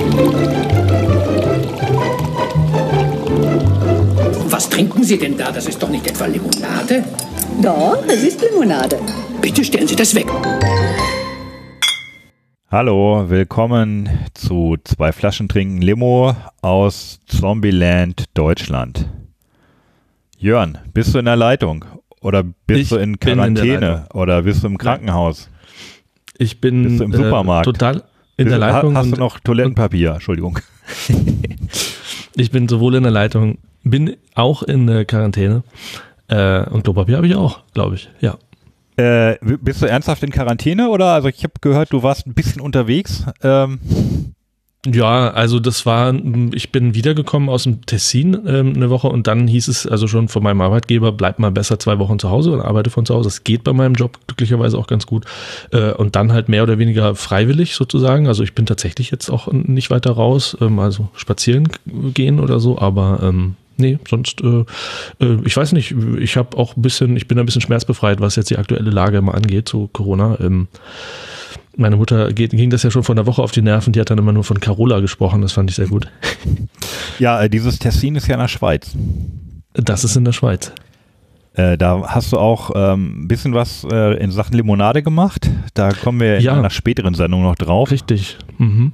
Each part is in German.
Was trinken Sie denn da? Das ist doch nicht etwa Limonade? Doch, es ist Limonade. Bitte stellen Sie das weg. Hallo, willkommen zu 2 Flaschen trinken Limo aus Zombieland, Deutschland. Jörn, bist du in der Leitung? Oder bist du in Quarantäne? Oder bist du im Krankenhaus? Ich bin bist du im Supermarkt? Total in der Leitung. Hast du noch Toilettenpapier? Entschuldigung. Ich bin sowohl in der Leitung, bin auch in der Quarantäne und Klopapier habe ich auch, glaube ich, ja. Bist du ernsthaft in Quarantäne oder? Also ich habe gehört, du warst ein bisschen unterwegs. Ja, also ich bin wiedergekommen aus dem Tessin eine Woche und dann hieß es also schon von meinem Arbeitgeber, bleib mal besser 2 Wochen zu Hause und arbeite von zu Hause. Das geht bei meinem Job glücklicherweise auch ganz gut. Und dann halt mehr oder weniger freiwillig sozusagen. Also ich bin tatsächlich jetzt auch nicht weiter raus, also spazieren gehen oder so, aber nee, sonst, ich weiß nicht, ich bin ein bisschen schmerzbefreit, was jetzt die aktuelle Lage immer angeht zu Corona. Meine Mutter ging das ja schon vor einer Woche auf die Nerven, die hat dann immer nur von Carola gesprochen, das fand ich sehr gut. Ja, dieses Tessin ist ja in der Schweiz. Das ist in der Schweiz. Da hast du auch ein bisschen was in Sachen Limonade gemacht, da kommen wir in einer späteren Sendung noch drauf. Richtig. Mhm.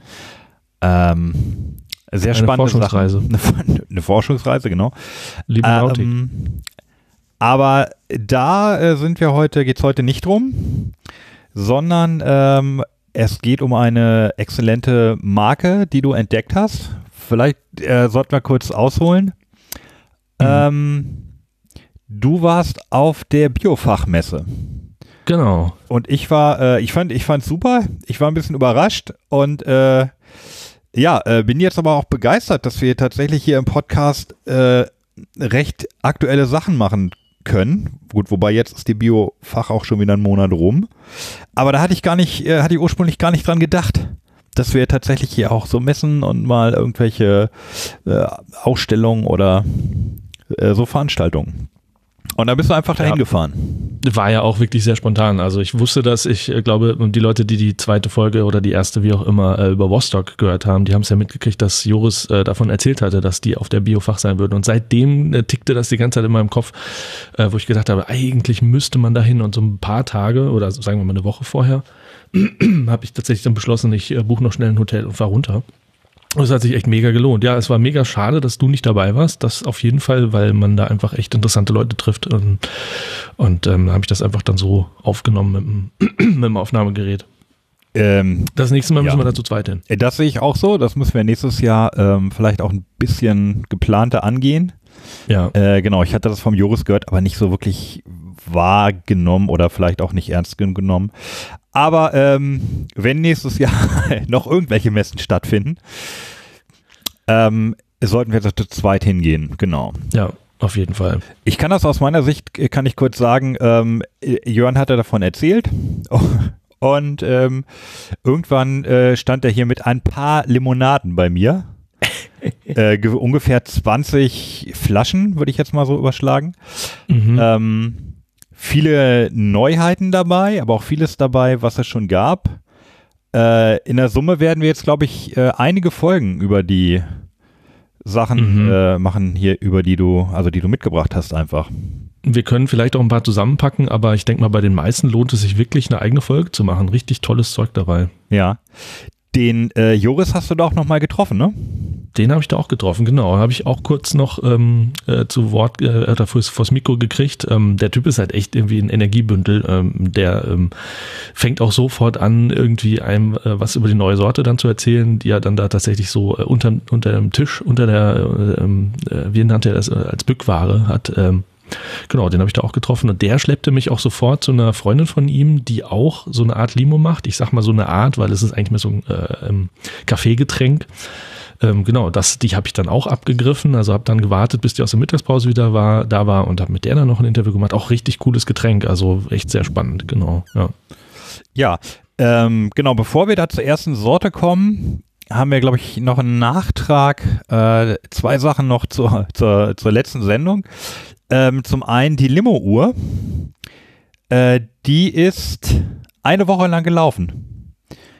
Sehr spannende Forschungsreise. Eine Forschungsreise, genau. Limonautik. Aber da geht's heute nicht drum, sondern es geht um eine exzellente Marke, die du entdeckt hast. Vielleicht sollten wir kurz ausholen. Du warst auf der Biofachmesse. Genau. Und ich fand's super. Ich war ein bisschen überrascht und bin jetzt aber auch begeistert, dass wir tatsächlich hier im Podcast recht aktuelle Sachen machen können. Gut, wobei jetzt ist die Biofach auch schon wieder einen Monat rum. Aber da hatte ich ursprünglich gar nicht dran gedacht, dass wir tatsächlich hier auch so messen und mal irgendwelche Ausstellungen oder so Veranstaltungen. Und da bist du einfach dahin gefahren. War ja auch wirklich sehr spontan. Also ich wusste, dass ich glaube, die Leute, die die zweite Folge oder die erste, wie auch immer, über Vostok gehört haben, die haben es ja mitgekriegt, dass Joris davon erzählt hatte, dass die auf der Biofach sein würden. Und seitdem tickte das die ganze Zeit in meinem Kopf, wo ich gedacht habe, eigentlich müsste man dahin. Und so ein paar Tage oder sagen wir mal eine Woche vorher habe ich tatsächlich dann beschlossen, ich buche noch schnell ein Hotel und fahre runter. Das hat sich echt mega gelohnt. Ja, es war mega schade, dass du nicht dabei warst. Das auf jeden Fall, weil man da einfach echt interessante Leute trifft. Und habe ich das einfach dann so aufgenommen mit dem Aufnahmegerät. Das nächste Mal müssen wir da zu zweit hin. Das sehe ich auch so. Das müssen wir nächstes Jahr vielleicht auch ein bisschen geplanter angehen. Ja. Genau, ich hatte das vom Joris gehört, aber nicht so wirklich wahrgenommen oder vielleicht auch nicht ernst genommen. Aber wenn nächstes Jahr noch irgendwelche Messen stattfinden, sollten wir da zu zweit hingehen, genau. Ja, auf jeden Fall. Ich kann das aus meiner Sicht, kann ich kurz sagen, Jörn hatte davon erzählt und irgendwann stand er hier mit ein paar Limonaden bei mir. Ungefähr 20 Flaschen, würde ich jetzt mal so überschlagen. Mhm. Viele Neuheiten dabei, aber auch vieles dabei, was es schon gab. In der Summe werden wir jetzt, glaube ich, einige Folgen über die Sachen machen hier, die du mitgebracht hast einfach. Wir können vielleicht auch ein paar zusammenpacken, aber ich denke mal, bei den meisten lohnt es sich wirklich, eine eigene Folge zu machen. Richtig tolles Zeug dabei. Ja. Den Joris hast du da auch nochmal getroffen, ne? Den habe ich da auch getroffen, genau. Habe ich auch kurz noch zu Wort oder vors Mikro gekriegt. Der Typ ist halt echt irgendwie ein Energiebündel. Der fängt auch sofort an, irgendwie einem was über die neue Sorte dann zu erzählen, die er dann da tatsächlich so unter dem Tisch, unter der, wie nannte er das, als Bückware hat. Genau, den habe ich da auch getroffen und der schleppte mich auch sofort zu einer Freundin von ihm, die auch so eine Art Limo macht. Ich sag mal so eine Art, weil es ist eigentlich mehr so ein Kaffeegetränk. Genau, die habe ich dann auch abgegriffen, also habe dann gewartet, bis die aus der Mittagspause wieder da war und habe mit der dann noch ein Interview gemacht. Auch richtig cooles Getränk, also echt sehr spannend, genau. Ja, genau, bevor wir da zur ersten Sorte kommen, haben wir, glaube ich, noch einen Nachtrag, 2 Sachen noch zur letzten Sendung. Zum einen die Limo-Uhr, die ist eine Woche lang gelaufen.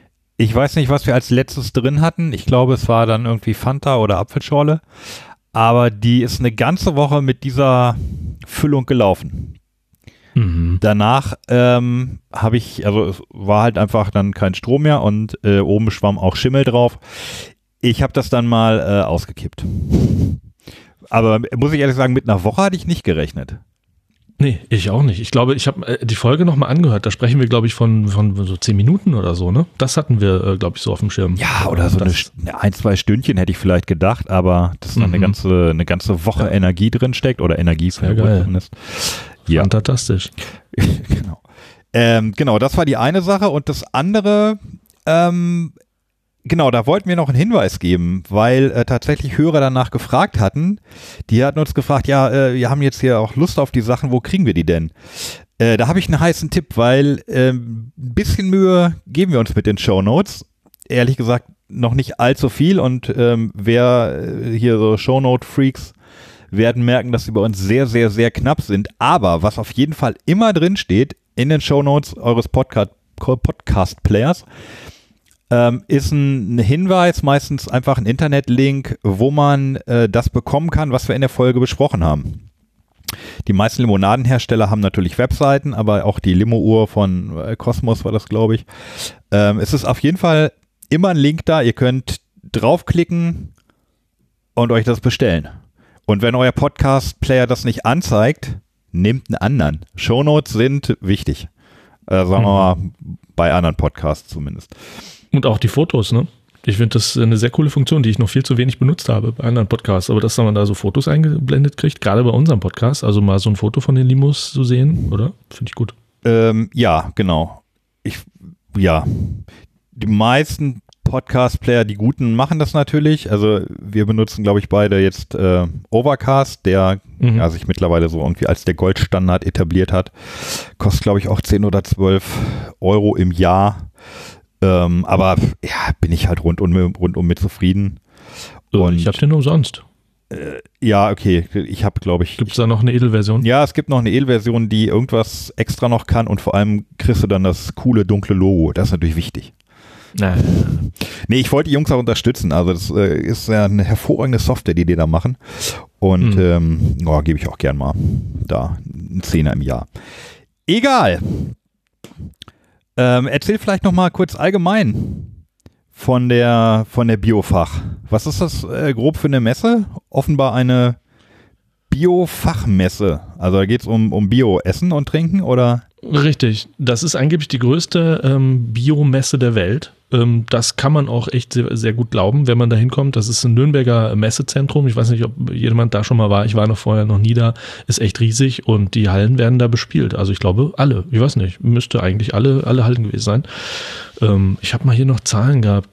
Ich weiß nicht, was wir als letztes drin hatten. Ich glaube, es war dann irgendwie Fanta oder Apfelschorle. Aber die ist eine ganze Woche mit dieser Füllung gelaufen. Danach habe ich, also es war halt einfach dann kein Strom mehr und oben schwamm auch Schimmel drauf. Ich habe das dann mal ausgekippt. Aber muss ich ehrlich sagen, mit einer Woche hatte ich nicht gerechnet. Nee, ich auch nicht. Ich glaube, ich habe die Folge nochmal angehört. Da sprechen wir, glaube ich, von so 10 Minuten oder so, ne? Das hatten wir, glaube ich, so auf dem Schirm. Ja, oder so ein, 2 Stündchen hätte ich vielleicht gedacht, aber dass da eine ganze Woche Energie drin steckt oder Energie für zumindest. Ja. Fantastisch. Genau. Genau, das war die eine Sache und das andere, genau, da wollten wir noch einen Hinweis geben, weil tatsächlich Hörer danach gefragt hatten. Die hatten uns gefragt, ja, wir haben jetzt hier auch Lust auf die Sachen, wo kriegen wir die denn? Da habe ich einen heißen Tipp, weil ein bisschen Mühe geben wir uns mit den Shownotes. Ehrlich gesagt noch nicht allzu viel und wer hier so Shownote-Freaks werden merken, dass sie bei uns sehr, sehr, sehr knapp sind. Aber was auf jeden Fall immer drin steht in den Shownotes eures Podcast-Players, ist ein Hinweis, meistens einfach ein Internetlink, wo man das bekommen kann, was wir in der Folge besprochen haben. Die meisten Limonadenhersteller haben natürlich Webseiten, aber auch die Limo-Uhr von Cosmos war das, glaube ich. Es ist auf jeden Fall immer ein Link da. Ihr könnt draufklicken und euch das bestellen. Und wenn euer Podcast-Player das nicht anzeigt, nehmt einen anderen. Shownotes sind wichtig. Sagen wir mal, bei anderen Podcasts zumindest. Und auch die Fotos, ne? Ich finde das eine sehr coole Funktion, die ich noch viel zu wenig benutzt habe bei anderen Podcasts. Aber dass man da so Fotos eingeblendet kriegt, gerade bei unserem Podcast, also mal so ein Foto von den Limos zu sehen, oder? Finde ich gut. Ja, genau. Die meisten Podcast-Player, die guten, machen das natürlich. Also wir benutzen, glaube ich, beide jetzt Overcast, der sich mittlerweile so irgendwie als der Goldstandard etabliert hat. Kostet, glaube ich, auch 10 oder 12 Euro im Jahr. Aber ja, bin ich halt rundum mit zufrieden. Und ich habe den umsonst. Ja, okay. Ich habe, glaube ich. Gibt es da noch eine Edelversion? Ja, es gibt noch eine Edelversion, die irgendwas extra noch kann und vor allem kriegst du dann das coole dunkle Logo. Das ist natürlich wichtig. Nee, ich wollte die Jungs auch unterstützen. Also das ist ja eine hervorragende Software, die da machen. Und gebe ich auch gern mal da einen Zehner im Jahr. Egal. Erzähl vielleicht noch mal kurz allgemein von der Biofach. Was ist das grob für eine Messe? Offenbar eine Biofachmesse. Also da geht es um Bio-Essen und Trinken, oder? Richtig. Das ist angeblich die größte Biomesse der Welt. Das kann man auch echt sehr, sehr gut glauben, wenn man da hinkommt. Das ist ein Nürnberger Messezentrum. Ich weiß nicht, ob jemand da schon mal war. Ich war vorher noch nie da. Ist echt riesig und die Hallen werden da bespielt. Also ich glaube, alle. Ich weiß nicht. Müsste eigentlich alle Hallen gewesen sein. Ich habe mal hier noch Zahlen gehabt.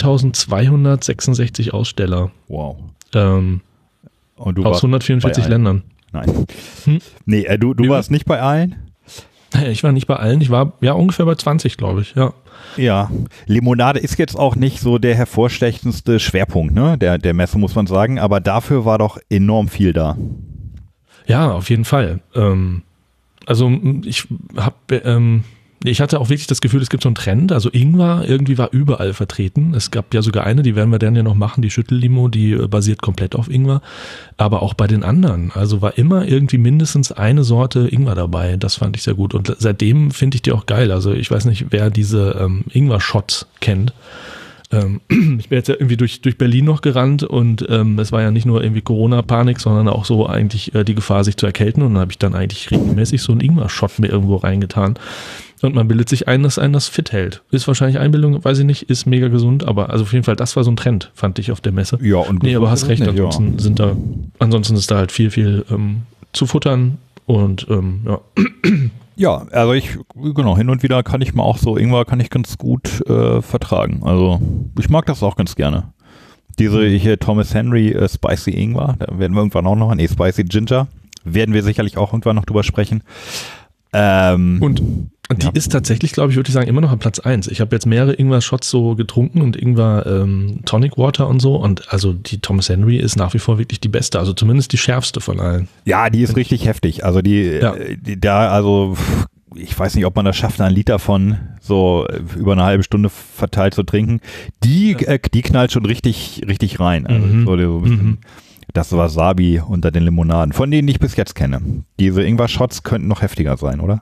3266 Aussteller. Wow. Und du aus 144 Ländern. Nein. Nee, du warst nicht bei allen? Ich war nicht bei allen. Ich war ja ungefähr bei 20, glaube ich. Ja. Ja, Limonade ist jetzt auch nicht so der hervorstechendste Schwerpunkt, ne, der Messe, muss man sagen, aber dafür war doch enorm viel da. Ja, auf jeden Fall. Also ich hatte auch wirklich das Gefühl, es gibt so einen Trend, also Ingwer irgendwie war überall vertreten. Es gab ja sogar eine, die werden wir dann ja noch machen, die Schüttellimo, die basiert komplett auf Ingwer, aber auch bei den anderen, also war immer irgendwie mindestens eine Sorte Ingwer dabei, das fand ich sehr gut und seitdem finde ich die auch geil, also ich weiß nicht, wer diese Ingwer-Shots kennt. Ich bin jetzt ja irgendwie durch Berlin noch gerannt und es war ja nicht nur irgendwie Corona-Panik, sondern auch so eigentlich die Gefahr, sich zu erkälten und dann habe ich dann eigentlich regelmäßig so einen Ingwer-Shot mir irgendwo reingetan. Und man bildet sich ein, dass einen das fit hält. Ist wahrscheinlich Einbildung, weiß ich nicht, ist mega gesund, aber also auf jeden Fall, das war so ein Trend, fand ich auf der Messe. Ja, und nee, aber hast recht, ansonsten ist da halt viel zu futtern und ja. Ja, also hin und wieder kann ich mal auch so, Ingwer kann ich ganz gut vertragen. Also ich mag das auch ganz gerne. Diese hier Thomas Henry Spicy Ingwer, da werden wir irgendwann auch noch, Spicy Ginger, werden wir sicherlich auch irgendwann noch drüber sprechen. Und die ist tatsächlich, glaube ich, würde ich sagen, immer noch an Platz 1. Ich habe jetzt mehrere Ingwer-Shots so getrunken und Ingwer Tonic Water und so. Und also die Thomas Henry ist nach wie vor wirklich die beste, also zumindest die schärfste von allen. Ja, die ist richtig heftig. Also ich weiß nicht, ob man das schafft, einen Liter von so über eine halbe Stunde verteilt zu trinken, die knallt schon richtig rein. Also so ein bisschen das Wasabi unter den Limonaden, von denen ich bis jetzt kenne. Diese Ingwer-Shots könnten noch heftiger sein, oder?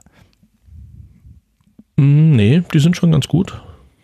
Nee, die sind schon ganz gut.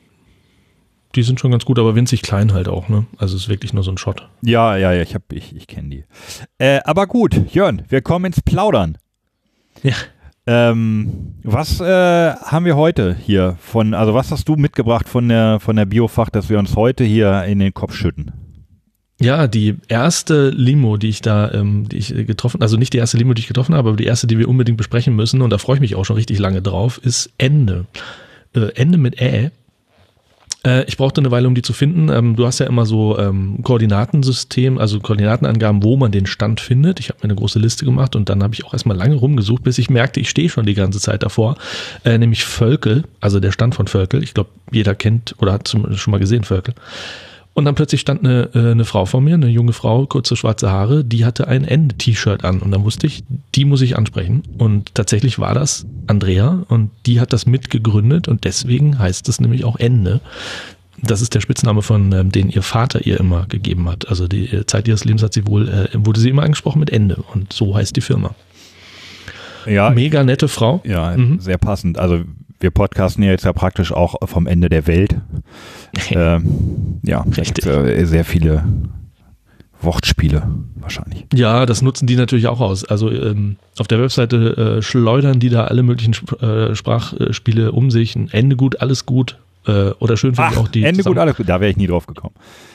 Aber winzig klein halt auch, ne? Also es ist wirklich nur so ein Shot. Ja, ich kenne die. Aber gut, Jörn, wir kommen ins Plaudern. Ja. Was haben wir heute hier also was hast du mitgebracht von der Biofach, dass wir uns heute hier in den Kopf schütten? Ja, die erste Limo, die ich getroffen, also nicht die erste Limo, die ich getroffen habe, aber die erste, die wir unbedingt besprechen müssen, und da freue ich mich auch schon richtig lange drauf, ist Ende. Ende mit Ä. Ich brauchte eine Weile, um die zu finden. Du hast ja immer so Koordinatensystem, also Koordinatenangaben, wo man den Stand findet. Ich habe mir eine große Liste gemacht und dann habe ich auch erstmal lange rumgesucht, bis ich merkte, ich stehe schon die ganze Zeit davor. Nämlich Völkel, also der Stand von Völkel. Ich glaube, jeder kennt oder hat schon mal gesehen Völkel. Und dann plötzlich stand eine Frau vor mir, eine junge Frau, kurze schwarze Haare, die hatte ein Ende-T-Shirt an. Und dann wusste ich, die muss ich ansprechen. Und tatsächlich war das Andrea und die hat das mitgegründet und deswegen heißt es nämlich auch Ende. Das ist der Spitzname von den ihr Vater ihr immer gegeben hat. Also die Zeit ihres Lebens wurde sie immer angesprochen mit Ende und so heißt die Firma. Ja, mega nette Frau. Ja, sehr passend. Also wir podcasten ja jetzt ja praktisch auch vom Ende der Welt. Ja, richtig. Sehr viele Wortspiele wahrscheinlich. Ja, das nutzen die natürlich auch aus. Also auf der Webseite schleudern die da alle möglichen Sprachspiele um sich. Ein Ende gut, alles gut. Oder schön finde ich auch die Ende gut, alles gut. Da wäre ich nie drauf gekommen.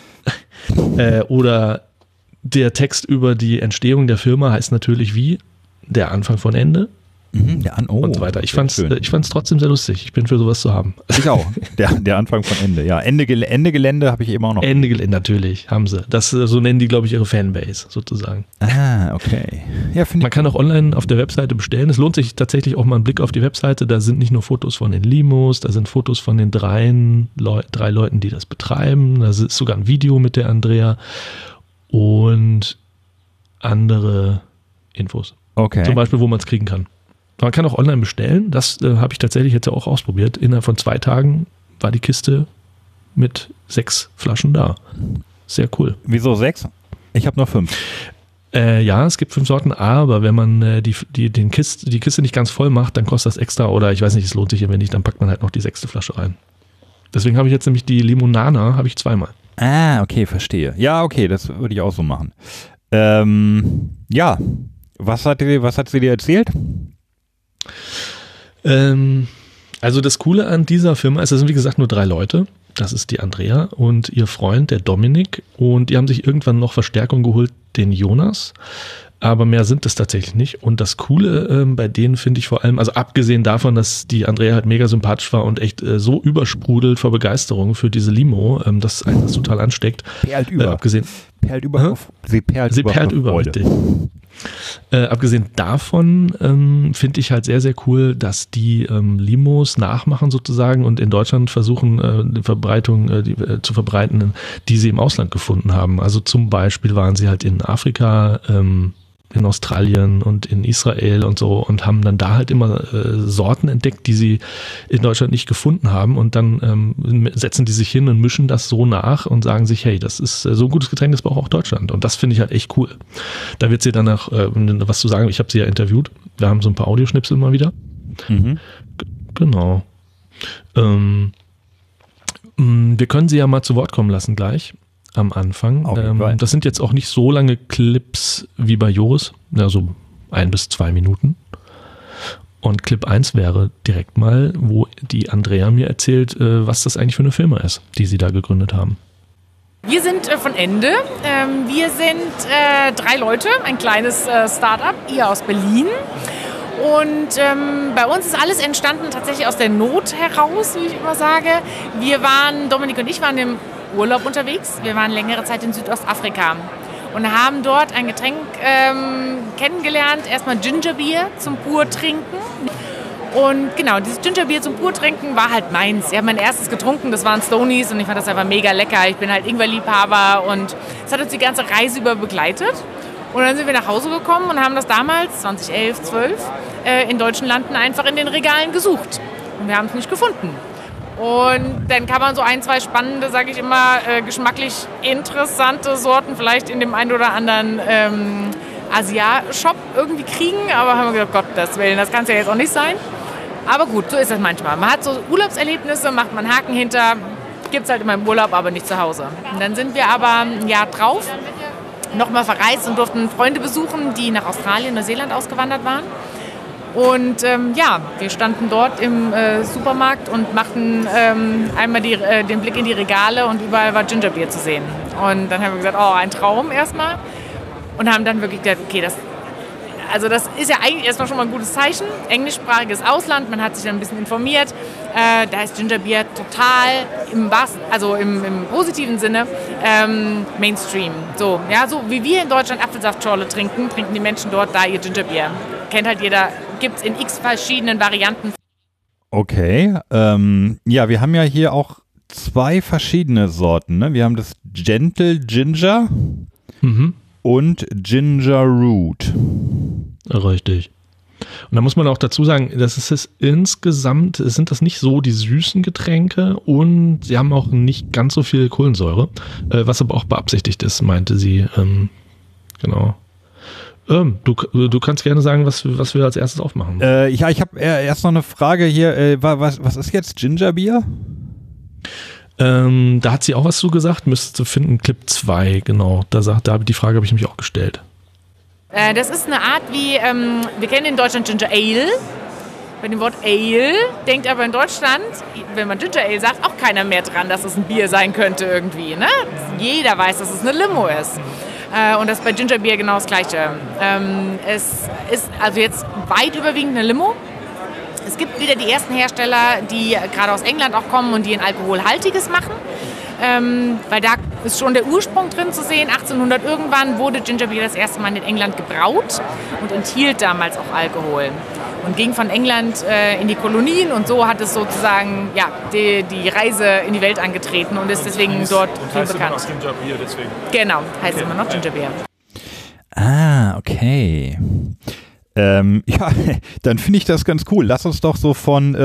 Oder der Text über die Entstehung der Firma heißt natürlich wie der Anfang von Ende. Und so weiter. Ich fand's trotzdem sehr lustig. Ich bin für sowas zu haben. Ich auch. Der Anfang von Ende. Ja, Ende Gelände habe ich eben auch noch. Ende Gelände, natürlich, haben sie. So nennen die, glaube ich, ihre Fanbase sozusagen. Ah, okay. Ja, Man kann auch online auf der Webseite bestellen. Es lohnt sich tatsächlich auch mal einen Blick auf die Webseite. Da sind nicht nur Fotos von den Limos, da sind Fotos von den drei Leuten, die das betreiben. Da ist sogar ein Video mit der Andrea und andere Infos. Okay. Zum Beispiel, wo man es kriegen kann. Man kann auch online bestellen. Das habe ich tatsächlich jetzt auch ausprobiert. Innerhalb von 2 Tagen war die Kiste mit 6 Flaschen da. Sehr cool. Wieso 6? Ich habe noch 5. Ja, es gibt 5 Sorten, aber wenn man die Kiste nicht ganz voll macht, dann kostet das extra oder ich weiß nicht, es lohnt sich, wenn nicht, dann packt man halt noch die 6. Flasche rein. Deswegen habe ich jetzt nämlich die Limonana, habe ich 2-mal. Ah, okay, verstehe. Ja, okay, das würde ich auch so machen. Ja, was hat sie dir erzählt? Also das Coole an dieser Firma ist, es sind wie gesagt nur 3 Leute. Das ist die Andrea und ihr Freund, der Dominik. Und die haben sich irgendwann noch Verstärkung geholt, den Jonas. Aber mehr sind es tatsächlich nicht. Und das Coole bei denen finde ich vor allem, also abgesehen davon, dass die Andrea halt mega sympathisch war und echt so übersprudelt vor Begeisterung für diese Limo, dass einen das total ansteckt. Perlt über. Sie perlt über, richtig. Abgesehen davon finde ich halt sehr, sehr cool, dass die Limos nachmachen sozusagen und in Deutschland versuchen, die Verbreitung zu verbreiten, die sie im Ausland gefunden haben. Also zum Beispiel waren sie halt in Afrika, in Australien und in Israel und so und haben dann da halt immer Sorten entdeckt, die sie in Deutschland nicht gefunden haben und dann setzen die sich hin und mischen das so nach und sagen sich, hey, das ist so ein gutes Getränk, das braucht auch Deutschland und das finde ich halt echt cool. Da wird sie danach was zu sagen, ich habe sie ja interviewt, wir haben so ein paar Audioschnipsel mal wieder. Genau. Wir können sie ja mal zu Wort kommen lassen gleich. Am Anfang. Das sind jetzt auch nicht so lange Clips wie bei Joris, also 1 bis 2 Minuten. Und Clip 1 wäre direkt mal, wo die Andrea mir erzählt, was das eigentlich für eine Firma ist, die sie da gegründet haben. Wir sind von Ende. Wir sind 3 Leute, ein kleines Start-up, ihr aus Berlin. Und bei uns ist alles entstanden tatsächlich aus der Not heraus, wie ich immer sage. Dominik und ich waren im Urlaub unterwegs. Wir waren längere Zeit in Südostafrika und haben dort ein Getränk kennengelernt. Erstmal Gingerbier zum Purtrinken. Und genau, dieses Gingerbier zum Purtrinken war halt meins. Ich habe mein erstes getrunken, das waren Stonies und ich fand das einfach mega lecker. Ich bin halt Ingwerliebhaber und es hat uns die ganze Reise über begleitet. Und dann sind wir nach Hause gekommen und haben das damals, 2011, 12, in deutschen Landen einfach in den Regalen gesucht. Und wir haben es nicht gefunden. Und dann kann man so 1, 2 spannende, sage ich immer, geschmacklich interessante Sorten vielleicht in dem einen oder anderen Asia-Shop irgendwie kriegen. Aber haben wir gedacht, Gottes Willen, das kann es ja jetzt auch nicht sein. Aber gut, so ist das manchmal. Man hat so Urlaubserlebnisse, macht man Haken hinter, gibt es halt immer im Urlaub, aber nicht zu Hause. Und dann sind wir aber ein Jahr drauf nochmal verreist und durften Freunde besuchen, die nach Australien, Neuseeland ausgewandert waren. Und wir standen dort im Supermarkt und machten einmal den Blick in die Regale und überall war Gingerbeer zu sehen. Und dann haben wir gesagt, ein Traum erstmal. Und haben dann wirklich gedacht, okay, das ist ja eigentlich erstmal schon mal ein gutes Zeichen. Englischsprachiges Ausland, man hat sich dann ein bisschen informiert. Da ist Gingerbeer total im positiven Sinne Mainstream. So wie wir in Deutschland Apfelsaftschorle trinken die Menschen dort da ihr Gingerbeer. Kennt halt jeder, gibt es in x verschiedenen Varianten. Okay, wir haben ja hier auch 2 verschiedene Sorten. Ne? Wir haben das Gentle Ginger und Ginger Root. Richtig. Und da muss man auch dazu sagen, insgesamt sind das nicht so die süßen Getränke und sie haben auch nicht ganz so viel Kohlensäure, was aber auch beabsichtigt ist, meinte sie. Genau. Du kannst gerne sagen, was wir als erstes aufmachen. Ich habe erst noch eine Frage hier. Was ist jetzt Gingerbeer? Da hat sie auch was zu gesagt, müsstest du finden, Clip 2, genau. Die Frage habe ich mich auch gestellt. Das ist eine Art wie, wir kennen in Deutschland Ginger Ale. Bei dem Wort Ale denkt aber in Deutschland, wenn man Ginger Ale sagt, auch keiner mehr dran, dass es ein Bier sein könnte irgendwie. Ne? Jeder weiß, dass es eine Limo ist. Und das ist bei Gingerbeer genau das Gleiche. Es ist also jetzt weit überwiegend eine Limo. Es gibt wieder die ersten Hersteller, die gerade aus England auch kommen und die ein Alkoholhaltiges machen. Weil da ist schon der Ursprung drin zu sehen. 1800 irgendwann wurde Gingerbeer das erste Mal in England gebraut und enthielt damals auch Alkohol. Und ging von England in die Kolonien und so hat es sozusagen die Reise in die Welt angetreten und ist deswegen dort viel bekannt. Heißt immer noch Gingerbeer deswegen. Genau, heißt immer noch Gingerbeer. Ah, okay. Dann finde ich das ganz cool. Lass uns doch so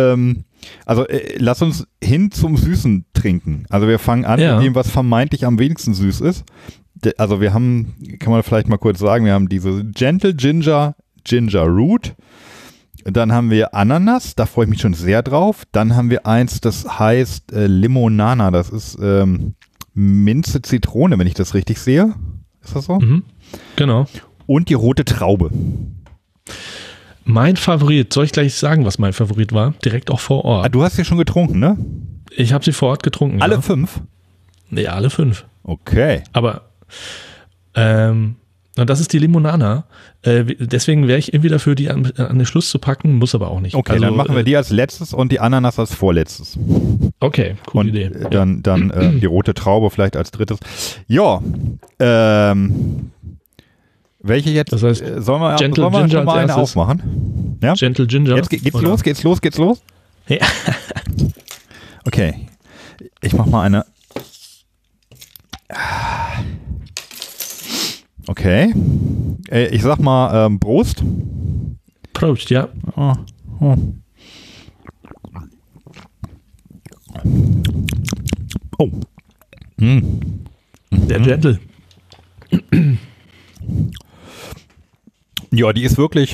lass uns hin zum Süßen trinken. Also wir fangen an mit dem, was vermeintlich am wenigsten süß ist. Also wir haben, kann man vielleicht mal kurz sagen, wir haben diese Gentle Ginger Root. Dann haben wir Ananas, da freue ich mich schon sehr drauf. Dann haben wir eins, das heißt Limonana. Das ist Minze Zitrone, wenn ich das richtig sehe. Ist das so? Mhm, genau. Und die rote Traube. Mein Favorit, soll ich gleich sagen, was mein Favorit war? Direkt auch vor Ort. Ah, du hast sie schon getrunken, ne? Ich habe sie vor Ort getrunken. Alle 5? Ja, alle 5. Okay. Aber das ist die Limonana. Deswegen wäre ich irgendwie dafür, die an den Schluss zu packen, muss aber auch nicht. Okay, also, dann machen wir die als letztes und die Ananas als vorletztes. Okay, coole Idee. Dann die rote Traube vielleicht als drittes. Ja, welche jetzt? Das heißt, sollen wir schon mal eine aufmachen? Ja? Gentle Ginger. Jetzt geht's los. Ja. Okay, ich mach mal eine. Okay, ich sag mal Prost. Prost, ja. Oh. Der Gentle. Ja, die ist wirklich.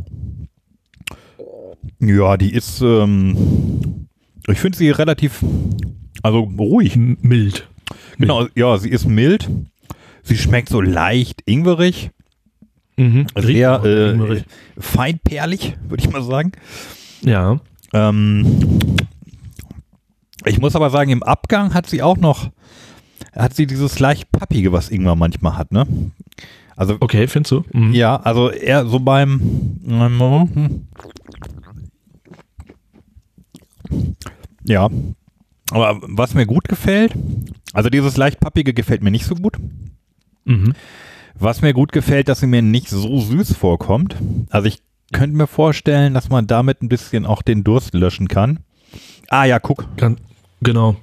Ja, die ist. Ich finde sie relativ. Also ruhig. Mild. Genau, ja, sie ist mild. Sie schmeckt so leicht ingwerig. Sehr feinperlig, würde ich mal sagen. Ja. Ich muss aber sagen, im Abgang hat sie dieses leicht Pappige, was Ingwer manchmal hat, ne? Also, okay, findest du? Mhm. Ja, also eher so ja, aber was mir gut gefällt, also dieses leicht Pappige gefällt mir nicht so gut. Mhm. Was mir gut gefällt, dass sie mir nicht so süß vorkommt. Also ich könnte mir vorstellen, dass man damit ein bisschen auch den Durst löschen kann. Ah ja, guck. Genau.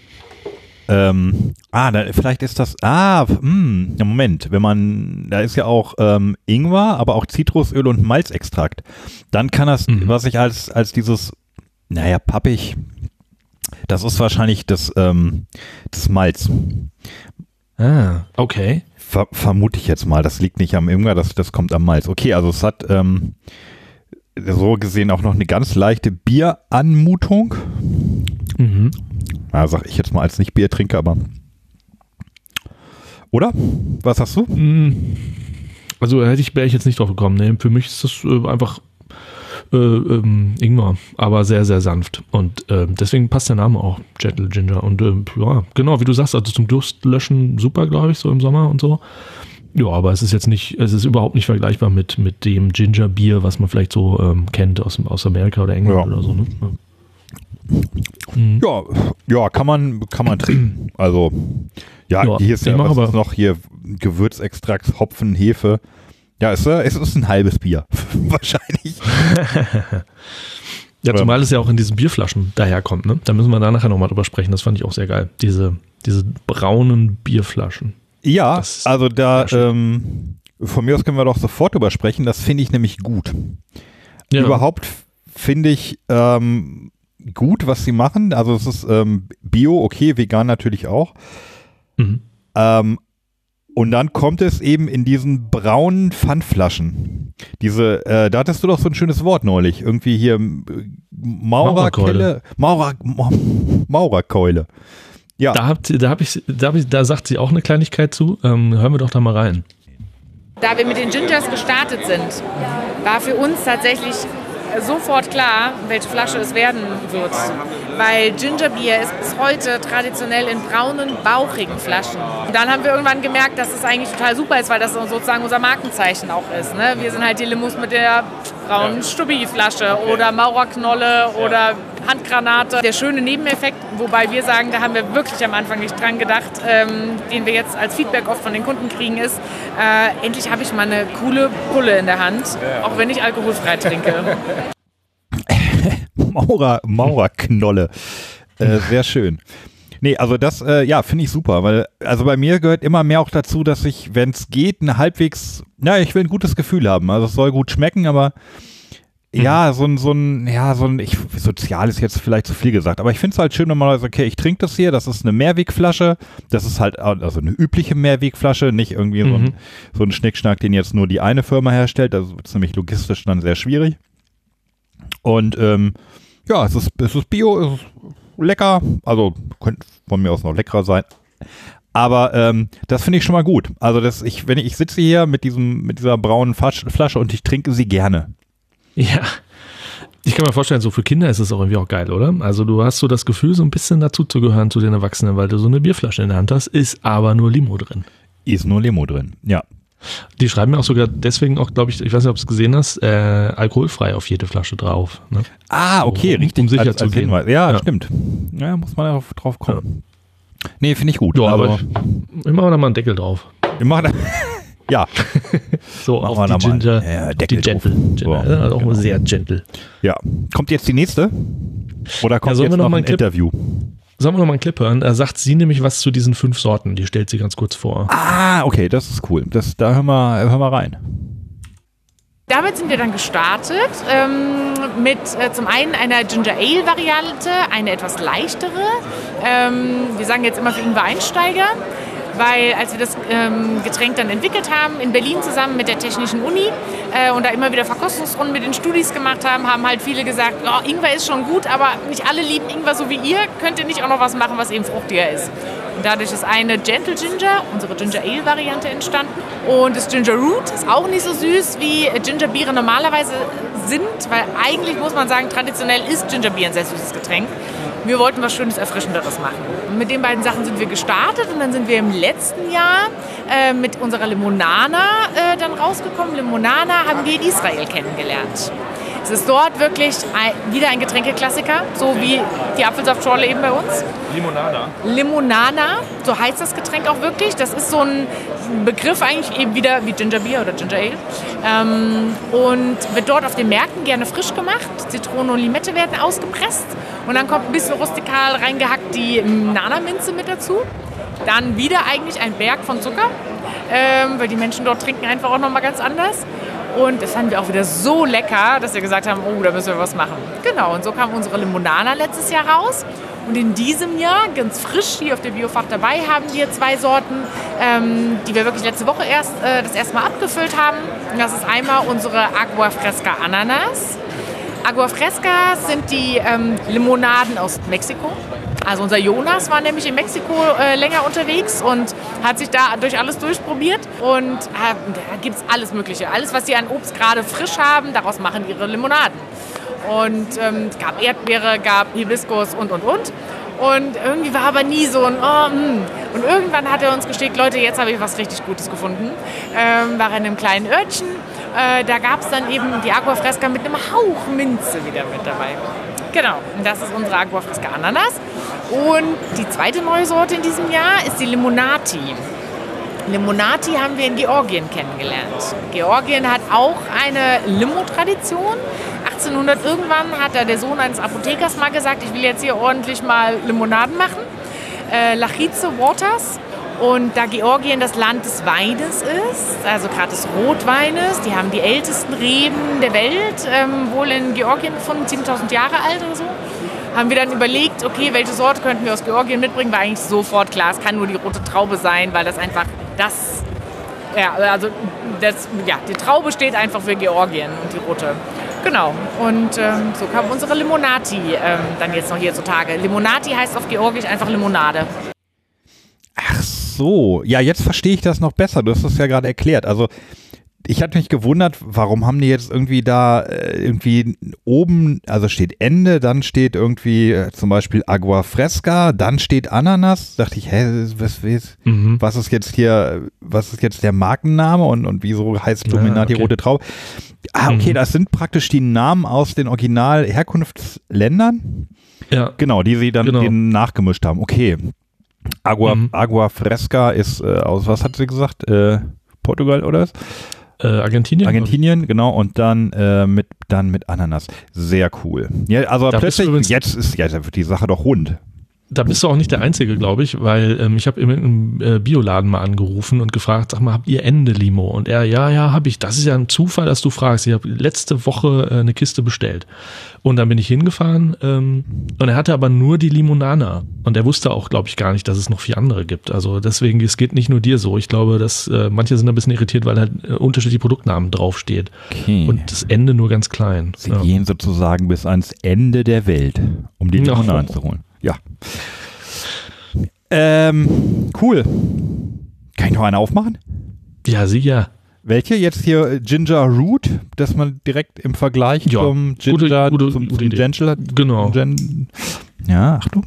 Vielleicht ist das, Moment, da ist ja auch Ingwer, aber auch Zitrusöl und Malzextrakt. Dann kann das, was ich als dieses, pappig, Das ist wahrscheinlich das Malz. Ah, okay. Vermute ich jetzt mal. Das liegt nicht am Ingwer, das kommt am Malz. Okay, also es hat so gesehen auch noch eine ganz leichte Bieranmutung. Mhm. Ja, sag ich jetzt mal als Nicht-Biertrinker, aber oder? Was sagst du? Also wäre ich jetzt nicht drauf gekommen. Nee, für mich ist das einfach Ingwer, aber sehr, sehr sanft. Und deswegen passt der Name auch, Gentle Ginger. Und ja, genau, wie du sagst, also zum Durstlöschen super, glaube ich, so im Sommer und so. Ja, aber es ist überhaupt nicht vergleichbar mit dem Ginger-Bier, was man vielleicht so kennt aus Amerika oder England oder so. Ne? Ja, kann man trinken. Also, ja, hier ist ja noch hier Gewürzextrakt, Hopfen, Hefe. Ja, es ist ein halbes Bier. Wahrscheinlich. Ja, zumal es ja auch in diesen Bierflaschen daherkommt, ne? Da müssen wir da nachher nochmal drüber sprechen. Das fand ich auch sehr geil. Diese braunen Bierflaschen. Ja, also da, von mir aus können wir doch sofort drüber sprechen. Das finde ich nämlich gut. Ja. Überhaupt finde ich gut, was sie machen. Also es ist Bio, okay, vegan natürlich auch. Mhm. Und dann kommt es eben in diesen braunen Pfandflaschen. Da hattest du doch so ein schönes Wort neulich. Irgendwie hier Maurerkeule. Maurerkeule. Ja. Da sagt sie auch eine Kleinigkeit zu. Hören wir doch da mal rein. Da wir mit den Gingers gestartet sind, war für uns tatsächlich sofort klar, welche Flasche es werden wird. Weil Gingerbier ist bis heute traditionell in braunen, bauchigen Flaschen. Und dann haben wir irgendwann gemerkt, dass es eigentlich total super ist, weil das sozusagen unser Markenzeichen auch ist. Ne? Wir sind halt die Limous mit der braunen Stubbi-Flasche oder Maurerknolle oder Handgranate. Der schöne Nebeneffekt, wobei wir sagen, da haben wir wirklich am Anfang nicht dran gedacht, den wir jetzt als Feedback oft von den Kunden kriegen, ist, endlich habe ich mal eine coole Pulle in der Hand, auch wenn ich alkoholfrei trinke. Maurerknolle. Sehr schön. Nee, also das, finde ich super, weil, also bei mir gehört immer mehr auch dazu, dass ich, wenn es geht, ich will ein gutes Gefühl haben. Also es soll gut schmecken, aber sozial ist jetzt vielleicht zu viel gesagt, aber ich finde es halt schön, wenn man sagt, okay, ich trinke das hier, das ist eine Mehrwegflasche, das ist halt also eine übliche Mehrwegflasche, nicht irgendwie so ein Schnickschnack, den jetzt nur die eine Firma herstellt, das ist nämlich logistisch dann sehr schwierig. Und es ist Bio, es ist lecker, also könnte von mir aus noch leckerer sein. Aber das finde ich schon mal gut. Also ich sitze hier mit dieser braunen Flasche und ich trinke sie gerne. Ja, ich kann mir vorstellen, so für Kinder ist es auch irgendwie auch geil, oder? Also du hast so das Gefühl, so ein bisschen dazu zu gehören zu den Erwachsenen, weil du so eine Bierflasche in der Hand hast, ist aber nur Limo drin. Ist nur Limo drin, ja. Die schreiben mir auch sogar deswegen auch, glaube ich weiß nicht, ob du es gesehen hast, alkoholfrei auf jede Flasche drauf. Ne? Ah, okay, richtig. Um sicher zu gehen. Ja, stimmt. Ja, muss man drauf kommen. Ja. Nee, finde ich gut. Ja, aber wir machen da mal einen Deckel drauf. Wir machen ja. So auf die Ginger, die Gentle. Also auch sehr gentle. Ja. Kommt jetzt die nächste? Oder kommt jetzt noch ein Interview? Sollen wir noch mal einen Clip hören? Da sagt sie nämlich was zu diesen 5 Sorten. Die stellt sie ganz kurz vor. Ah, okay, das ist cool. Da hören wir rein. Damit sind wir dann gestartet mit zum einen einer Ginger Ale Variante, eine etwas leichtere. Wir sagen jetzt immer für Ingwer-Einsteiger, weil als wir das Getränk dann entwickelt haben, in Berlin zusammen mit der Technischen Uni und da immer wieder Verkostungsrunden mit den Studis gemacht haben halt viele gesagt, oh, Ingwer ist schon gut, aber nicht alle lieben Ingwer so wie ihr, könnt ihr nicht auch noch was machen, was eben fruchtiger ist. Und dadurch ist eine Gentle Ginger, unsere Ginger Ale Variante, entstanden. Und das Ginger Root ist auch nicht so süß, wie Gingerbiere normalerweise sind, weil eigentlich muss man sagen, traditionell ist Gingerbier ein sehr süßes Getränk. Wir wollten was Schönes, Erfrischenderes machen. Und mit den beiden Sachen sind wir gestartet und dann sind wir im letzten Jahr mit unserer Limonana dann rausgekommen. Limonana haben wir in Israel kennengelernt. Es ist dort wirklich wieder ein Getränkeklassiker, so wie die Apfelsaftschorle eben bei uns. Limonana, so heißt das Getränk auch wirklich. Das ist so ein Begriff eigentlich eben wieder wie Gingerbier oder Ginger Ale. Und wird dort auf den Märkten gerne frisch gemacht. Zitrone und Limette werden ausgepresst. Und dann kommt ein bisschen rustikal reingehackt die Nana-Minze mit dazu. Dann wieder eigentlich ein Berg von Zucker, weil die Menschen dort trinken einfach auch nochmal ganz anders. Und das fanden wir auch wieder so lecker, dass wir gesagt haben, oh, da müssen wir was machen. Genau, und so kam unsere Limonana letztes Jahr raus. Und in diesem Jahr, ganz frisch hier auf der Biofach dabei, haben wir 2 Sorten, die wir wirklich letzte Woche das erste Mal abgefüllt haben. Und das ist einmal unsere Agua Fresca Ananas. Agua Fresca sind die Limonaden aus Mexiko. Also unser Jonas war nämlich in Mexiko länger unterwegs und hat sich da durch alles durchprobiert. Und da gibt es alles Mögliche. Alles, was sie an Obst gerade frisch haben, daraus machen ihre Limonaden. Und es gab Erdbeere, gab Hibiskus und. Und irgendwie war aber nie so ein Und irgendwann hat er uns gesteckt, Leute, jetzt habe ich was richtig Gutes gefunden. War in einem kleinen Örtchen. Da gab es dann eben die Agua Fresca mit einem Hauch Minze wieder mit dabei. Genau, und das ist unsere Agua Fresca Ananas. Und die zweite neue Sorte in diesem Jahr ist die Limonati. Limonati haben wir in Georgien kennengelernt. Georgien hat auch eine Limo-Tradition. 1800 irgendwann hat da der Sohn eines Apothekers mal gesagt, ich will jetzt hier ordentlich mal Limonaden machen. Lachice Waters. Und da Georgien das Land des Weines ist, also gerade des Rotweines, die haben die ältesten Reben der Welt, wohl in Georgien gefunden, 7000 Jahre alt oder so, haben wir dann überlegt, okay, welche Sorte könnten wir aus Georgien mitbringen, war eigentlich sofort klar, es kann nur die rote Traube sein, weil das einfach die Traube steht einfach für Georgien und die rote. Genau, und so kam unsere Limonati dann jetzt noch hier zutage. Limonati heißt auf Georgisch einfach Limonade. Ach so, ja, jetzt verstehe ich das noch besser. Du hast es ja gerade erklärt. Also ich hatte mich gewundert, warum haben die jetzt irgendwie da irgendwie oben, also steht Ende, dann steht irgendwie zum Beispiel Agua Fresca, dann steht Ananas. Dachte ich, was ist jetzt hier, was ist jetzt der Markenname und wieso heißt Limonati rote Traube? Ah, okay, das sind praktisch die Namen aus den Original-Herkunftsländern. Ja. Genau, die sie dann denen nachgemischt haben. Okay. Agua Fresca ist aus, was hat sie gesagt? Portugal oder was? Argentinien. Argentinien, genau. Und dann mit Ananas. Sehr cool. Ja, also da plötzlich, jetzt wird die Sache doch rund. Da bist du auch nicht der Einzige, glaube ich, weil ich habe im Bioladen mal angerufen und gefragt, sag mal, habt ihr Ende-Limo? Und er, ja, habe ich. Das ist ja ein Zufall, dass du fragst. Ich habe letzte Woche eine Kiste bestellt. Und dann bin ich hingefahren und er hatte aber nur die Limonana. Und er wusste auch, glaube ich, gar nicht, dass es noch 4 andere gibt. Also deswegen, es geht nicht nur dir so. Ich glaube, dass manche sind ein bisschen irritiert, weil halt unterschiedliche Produktnamen draufsteht. Okay. Und das Ende nur ganz klein. Sie gehen sozusagen bis ans Ende der Welt, um die Limonaden zu holen. Ja. Cool. Kann ich noch eine aufmachen? Ja, sicher. Welche? Jetzt hier Ginger Root, dass man direkt im Vergleich zum Ginger, zum Gentle hat. Genau. Ja, Achtung.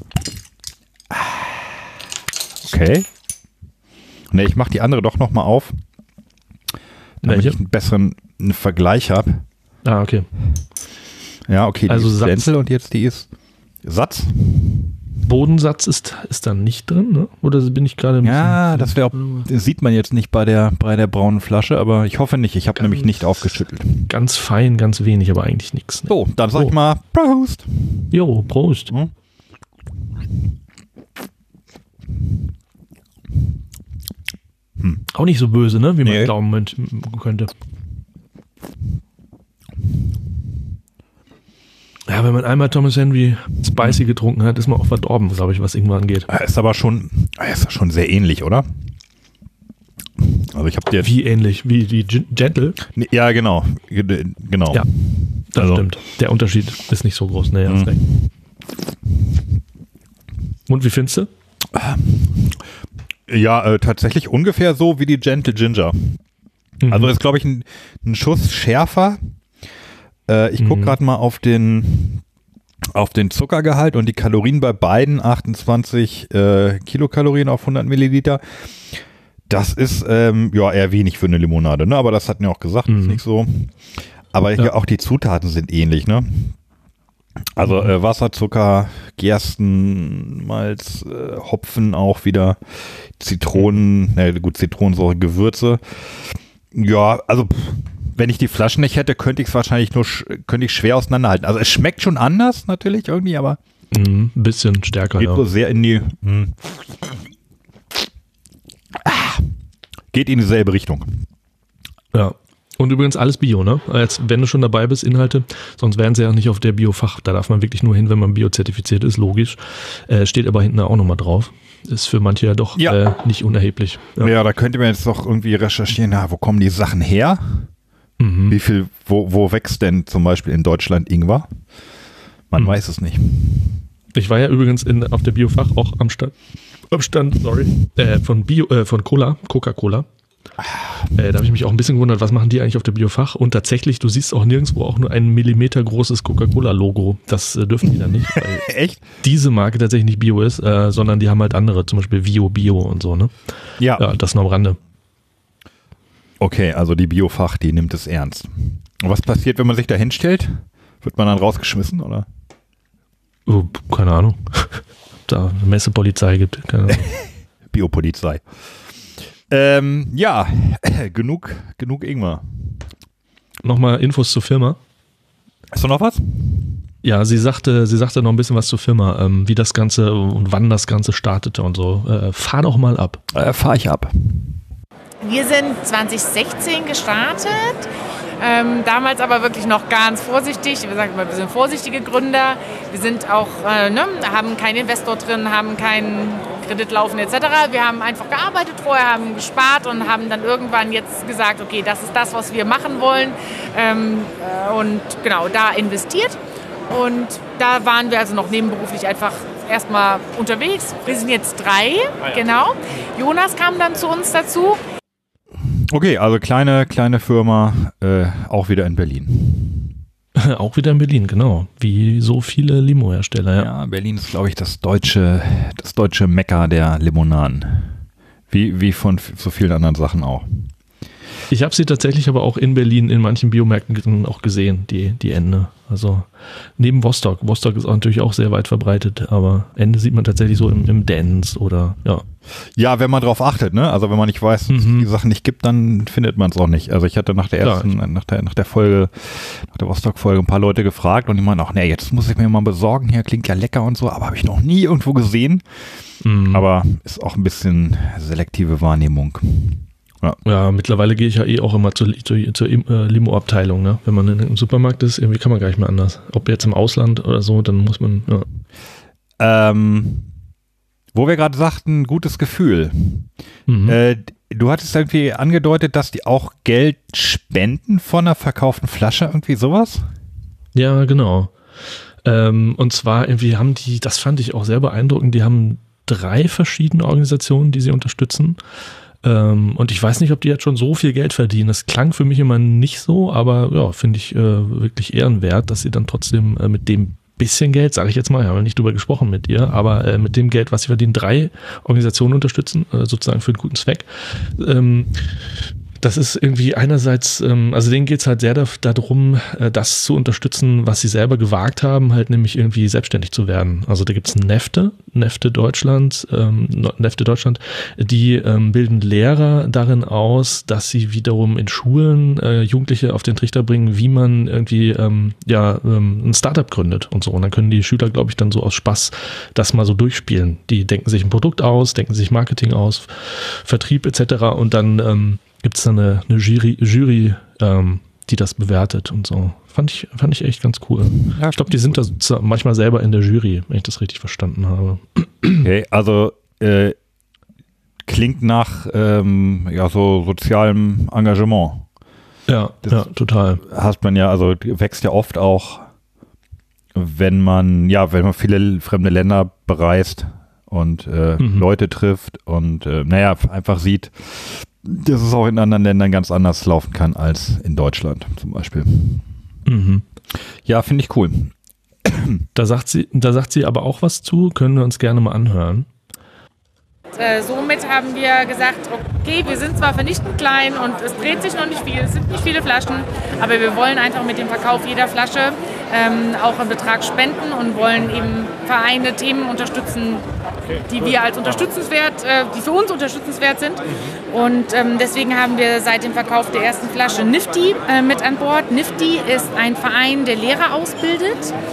Okay. Ne, ich mache die andere doch nochmal auf, damit ich einen besseren Vergleich habe. Ah, okay. Ja, okay, die also ist Gentle und jetzt die ist Satz. Bodensatz ist dann nicht drin, ne? Oder bin ich gerade ein bisschen... Ja, das sieht man jetzt nicht bei der braunen Flasche, aber ich hoffe nicht. Ich habe nämlich nicht aufgeschüttelt. Ganz fein, ganz wenig, aber eigentlich nichts. Ne? So, dann sag ich mal Prost. Jo, Prost. Auch nicht so böse, ne? Wie man glauben könnte. Ja, wenn man einmal Thomas Henry Spicy getrunken hat, ist man auch verdorben, glaube ich, was irgendwann angeht. Ist aber schon sehr ähnlich, oder? Also ich habe dir... Wie ähnlich? Wie Gentle? Ja, genau. Genau. Ja, das stimmt. Der Unterschied ist nicht so groß. Nee, hast recht. Und wie findest du? Ja, tatsächlich ungefähr so wie die Gentle Ginger. Also ist, glaube ich, ein Schuss schärfer. Ich gucke gerade mal auf den Zuckergehalt und die Kalorien bei beiden, 28 Kilokalorien auf 100 Milliliter. Das ist eher wenig für eine Limonade, ne? Aber das hatten wir auch gesagt, ist nicht so. Aber hier auch die Zutaten sind ähnlich, ne? Also Wasser, Zucker, Gerstenmalz, Hopfen auch wieder, Zitronen, Zitronensäure, Gewürze. Ja, also wenn ich die Flaschen nicht hätte, könnte ich es wahrscheinlich könnte ich schwer auseinanderhalten. Also es schmeckt schon anders natürlich irgendwie, aber ein bisschen stärker. Geht so sehr in die geht in dieselbe Richtung. Ja. Und übrigens alles Bio, ne? Als wenn du schon dabei bist, Inhalte, sonst wären sie ja nicht auf der Biofach. Da darf man wirklich nur hin, wenn man biozertifiziert ist, logisch. Steht aber hinten auch nochmal drauf. Ist für manche ja doch nicht unerheblich. Ja, da könnte man jetzt doch irgendwie recherchieren, wo kommen die Sachen her? Wie viel, wo wächst denn zum Beispiel in Deutschland Ingwer? Man weiß es nicht. Ich war ja übrigens auf der Biofach auch am Stand von Coca-Cola. Da habe ich mich auch ein bisschen gewundert, was machen die eigentlich auf der Biofach? Und tatsächlich, du siehst auch nirgendwo auch nur ein Millimeter großes Coca-Cola-Logo. Das dürfen die dann nicht, weil echt? Diese Marke tatsächlich nicht Bio ist, sondern die haben halt andere, zum Beispiel Bio und so, ne? Ja. Das nur am Rande. Okay, also die Biofach, die nimmt es ernst. Und was passiert, wenn man sich da hinstellt? Wird man dann rausgeschmissen, oder? Oh, keine Ahnung. Da eine Messepolizei gibt, keine Ahnung. Biopolizei. Ja, genug Ingwer. Nochmal Infos zur Firma. Hast du noch was? Ja, sie sagte noch ein bisschen was zur Firma, wie das Ganze und wann das Ganze startete und so. Fahr doch mal ab. Fahr ich ab. Wir sind 2016 gestartet. Damals aber wirklich noch ganz vorsichtig. Wir sagen immer, wir sind vorsichtige Gründer. Wir sind auch, haben keinen Investor drin, haben keinen Kredit laufen etc. Wir haben einfach gearbeitet vorher, haben gespart und haben dann irgendwann jetzt gesagt, okay, das ist das, was wir machen wollen. Und genau, da investiert. Und da waren wir also noch nebenberuflich einfach erstmal unterwegs. Wir sind jetzt 3, genau. Jonas kam dann zu uns dazu. Okay, also kleine Firma, auch wieder in Berlin. Auch wieder in Berlin, genau. Wie so viele Limo-Hersteller, ja. Ja, Berlin ist, glaube ich, das deutsche Mekka der Limonaden. Wie von so vielen anderen Sachen auch. Ich habe sie tatsächlich aber auch in Berlin in manchen Biomärkten auch gesehen, die Ende. Also neben Vostok. Vostok ist auch natürlich auch sehr weit verbreitet, aber Ende sieht man tatsächlich so im Dance oder ja. Ja, wenn man drauf achtet, ne? Also wenn man nicht weiß, dass es die Sachen nicht gibt, dann findet man es auch nicht. Also ich hatte nach der ersten, nach der Folge, nach der Vostok-Folge ein paar Leute gefragt und die meinten auch, nee, jetzt muss ich mir mal besorgen, hier klingt ja lecker und so, aber habe ich noch nie irgendwo gesehen. Aber ist auch ein bisschen selektive Wahrnehmung. Ja, mittlerweile gehe ich ja auch immer zur Limo-Abteilung, ne? Wenn man im Supermarkt ist, irgendwie kann man gar nicht mehr anders. Ob jetzt im Ausland oder so, dann muss man, Wo wir gerade sagten, gutes Gefühl. Du hattest irgendwie angedeutet, dass die auch Geld spenden von einer verkauften Flasche, irgendwie sowas? Ja, genau. Und zwar irgendwie haben die, das fand ich auch sehr beeindruckend, die haben 3 verschiedene Organisationen, die sie unterstützen. Und ich weiß nicht, ob die jetzt schon so viel Geld verdienen. Das klang für mich immer nicht so, aber ja, finde ich wirklich ehrenwert, dass sie dann trotzdem mit dem bisschen Geld, sage ich jetzt mal, ich habe nicht drüber gesprochen mit ihr, aber mit dem Geld, was sie verdienen, 3 Organisationen unterstützen, sozusagen für einen guten Zweck. Das ist irgendwie einerseits, also denen geht es halt sehr darum, das zu unterstützen, was sie selber gewagt haben, halt nämlich irgendwie selbstständig zu werden. Also da gibt es Nefte Deutschland, die bilden Lehrer darin aus, dass sie wiederum in Schulen Jugendliche auf den Trichter bringen, wie man irgendwie ein Startup gründet und so. Und dann können die Schüler, glaube ich, dann so aus Spaß das mal so durchspielen. Die denken sich ein Produkt aus, denken sich Marketing aus, Vertrieb etc. Und dann gibt es da eine Jury, die das bewertet und so. Fand ich echt ganz cool. Ja, ich glaube, die sind da manchmal selber in der Jury, wenn ich das richtig verstanden habe. Okay, also klingt nach so sozialem Engagement. Ja, total. Hast man ja, also wächst ja oft auch, wenn man viele fremde Länder bereist und Leute trifft und einfach sieht, dass es auch in anderen Ländern ganz anders laufen kann als in Deutschland zum Beispiel. Ja, finde ich cool. Da sagt sie aber auch was zu, können wir uns gerne mal anhören. Somit haben wir gesagt, okay, wir sind zwar vernichtend klein und es dreht sich noch nicht viel, es sind nicht viele Flaschen, aber wir wollen einfach mit dem Verkauf jeder Flasche auch einen Betrag spenden und wollen eben Vereine, Themen unterstützen, die wir als die für uns unterstützenswert sind. Und deswegen haben wir seit dem Verkauf der ersten Flasche Nifty mit an Bord. Nifty ist ein Verein, der Lehrer ausbildet.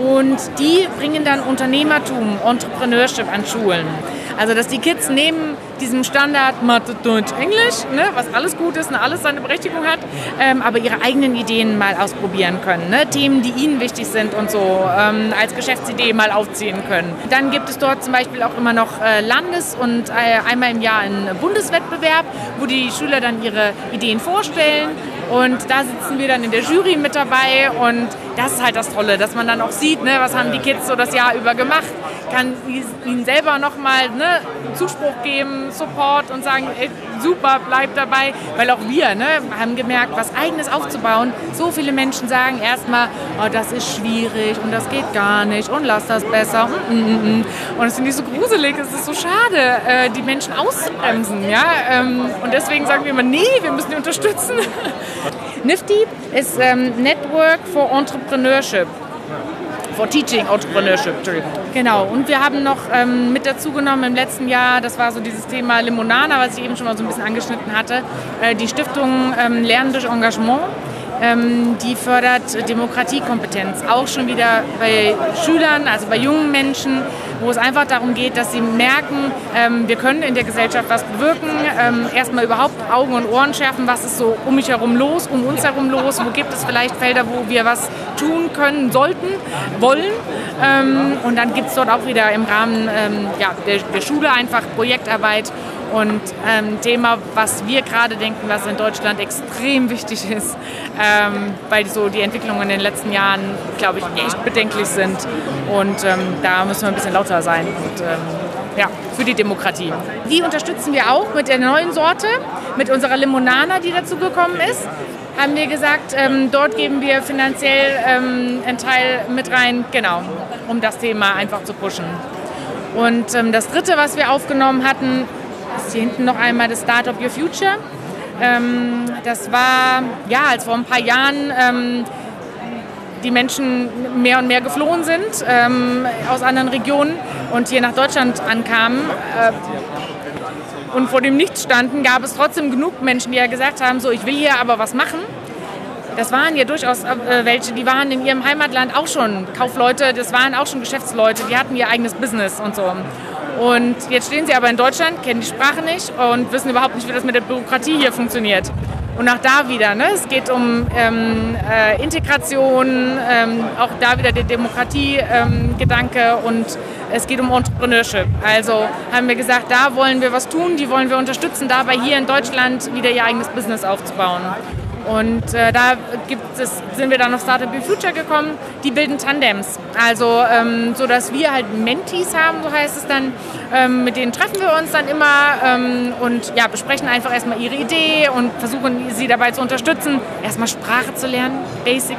Und die bringen dann Unternehmertum, Entrepreneurship an Schulen. Also dass die Kids neben diesem Standard Mathe, Deutsch, Englisch, ne, was alles gut ist und alles seine Berechtigung hat, aber ihre eigenen Ideen mal ausprobieren können. Ne? Themen, die ihnen wichtig sind und so als Geschäftsidee mal aufziehen können. Dann gibt es dort zum Beispiel auch immer noch Landes- und einmal im Jahr einen Bundeswettbewerb, wo die Schüler dann ihre Ideen vorstellen. Und da sitzen wir dann in der Jury mit dabei und das ist halt das Tolle, dass man dann auch sieht, ne, was haben die Kids so das Jahr über gemacht, kann ihnen selber nochmal Zuspruch geben, Support und sagen, ey, super, bleib dabei, weil auch wir haben gemerkt, was Eigenes aufzubauen. So viele Menschen sagen erstmal, oh, das ist schwierig und das geht gar nicht und lass das besser. Und das finde ich so gruselig, es ist so schade, die Menschen auszubremsen. Ja? Und deswegen sagen wir immer, nee, wir müssen die unterstützen. Nifty ist Network for Entrepreneurship. For Teaching Entrepreneurship. Genau, und wir haben noch mit dazu genommen im letzten Jahr, das war so dieses Thema Limonana, was ich eben schon mal so ein bisschen angeschnitten hatte, die Stiftung Lernen durch Engagement. Die fördert Demokratiekompetenz, auch schon wieder bei Schülern, also bei jungen Menschen, wo es einfach darum geht, dass sie merken, wir können in der Gesellschaft was bewirken, erstmal überhaupt Augen und Ohren schärfen, was ist so um mich herum los, um uns herum los, wo gibt es vielleicht Felder, wo wir was tun können, sollten, wollen. Und dann gibt es dort auch wieder im Rahmen der Schule einfach Projektarbeit. Und ein Thema, was wir gerade denken, was in Deutschland extrem wichtig ist, weil so die Entwicklungen in den letzten Jahren, glaube ich, echt bedenklich sind. Und da müssen wir ein bisschen lauter sein und für die Demokratie. Die unterstützen wir auch mit der neuen Sorte, mit unserer Limonana, die dazu gekommen ist. Haben wir gesagt, dort geben wir finanziell einen Teil mit rein, genau, um das Thema einfach zu pushen. Und das Dritte, was wir aufgenommen hatten, ist hier hinten noch einmal das Startup Your Future. Das war, als vor ein paar Jahren die Menschen mehr und mehr geflohen sind aus anderen Regionen und hier nach Deutschland ankamen und vor dem Nichts standen, gab es trotzdem genug Menschen, die ja gesagt haben, so, ich will hier aber was machen. Das waren ja durchaus welche, die waren in ihrem Heimatland auch schon Kaufleute, das waren auch schon Geschäftsleute, die hatten ihr eigenes Business und so. Und jetzt stehen sie aber in Deutschland, kennen die Sprache nicht und wissen überhaupt nicht, wie das mit der Bürokratie hier funktioniert. Und auch da wieder, es geht um Integration, auch da wieder der Demokratie-Gedanke und es geht um Entrepreneurship. Also haben wir gesagt, da wollen wir was tun, die wollen wir unterstützen, dabei hier in Deutschland wieder ihr eigenes Business aufzubauen. Und da sind wir dann auf Startup Your Future gekommen, die bilden Tandems, also so dass wir halt Mentees haben, so heißt es dann, mit denen treffen wir uns dann immer und besprechen einfach erstmal ihre Idee und versuchen sie dabei zu unterstützen, erstmal Sprache zu lernen, basic,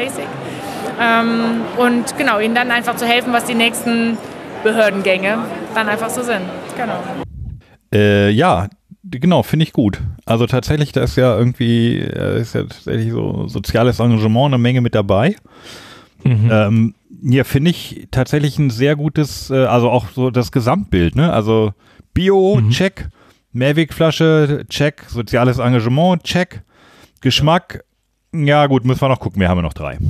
und genau, ihnen dann einfach zu helfen, was die nächsten Behördengänge dann einfach so sind, genau. Genau, finde ich gut. Also tatsächlich, da ist ja irgendwie, tatsächlich so soziales Engagement eine Menge mit dabei. Mhm. Finde ich tatsächlich ein sehr gutes, also auch so das Gesamtbild, ne? Also Bio, check, Mehrwegflasche, check, soziales Engagement, check, Geschmack, ja gut, müssen wir noch gucken, wir haben ja noch 3.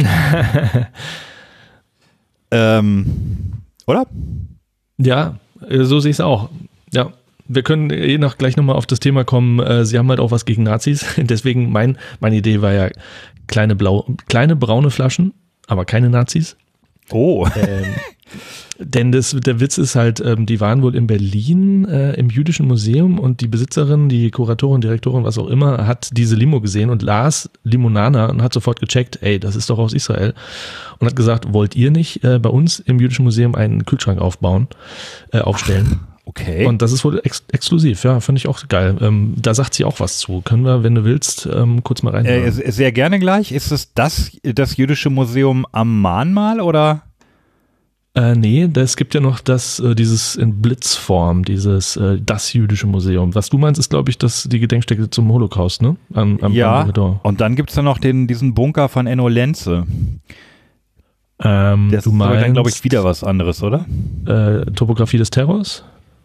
Oder? Ja, so sehe ich es auch, ja. Wir können gleich nochmal auf das Thema kommen. Sie haben halt auch was gegen Nazis. Deswegen meine Idee war ja kleine braune Flaschen, aber keine Nazis. Oh. Denn der Witz ist halt, die waren wohl in Berlin im Jüdischen Museum und die Besitzerin, die Kuratorin, Direktorin, was auch immer, hat diese Limo gesehen und las Limonana und hat sofort gecheckt, ey, das ist doch aus Israel. Und hat gesagt, wollt ihr nicht bei uns im Jüdischen Museum einen Kühlschrank aufstellen? Okay. Und das ist wohl exklusiv, ja, finde ich auch geil. Da sagt sie auch was zu. Können wir, wenn du willst, kurz mal rein. Sehr gerne gleich. Ist es das Jüdische Museum am Mahnmal oder? Nee, es gibt ja noch dieses in Blitzform, das Jüdische Museum. Was du meinst, ist, glaube ich, die Gedenkstätte zum Holocaust, ne? Am und dann gibt es ja noch diesen Bunker von Enno Lenze. Das ist aber dann, glaube ich, wieder was anderes, oder? Topographie des Terrors?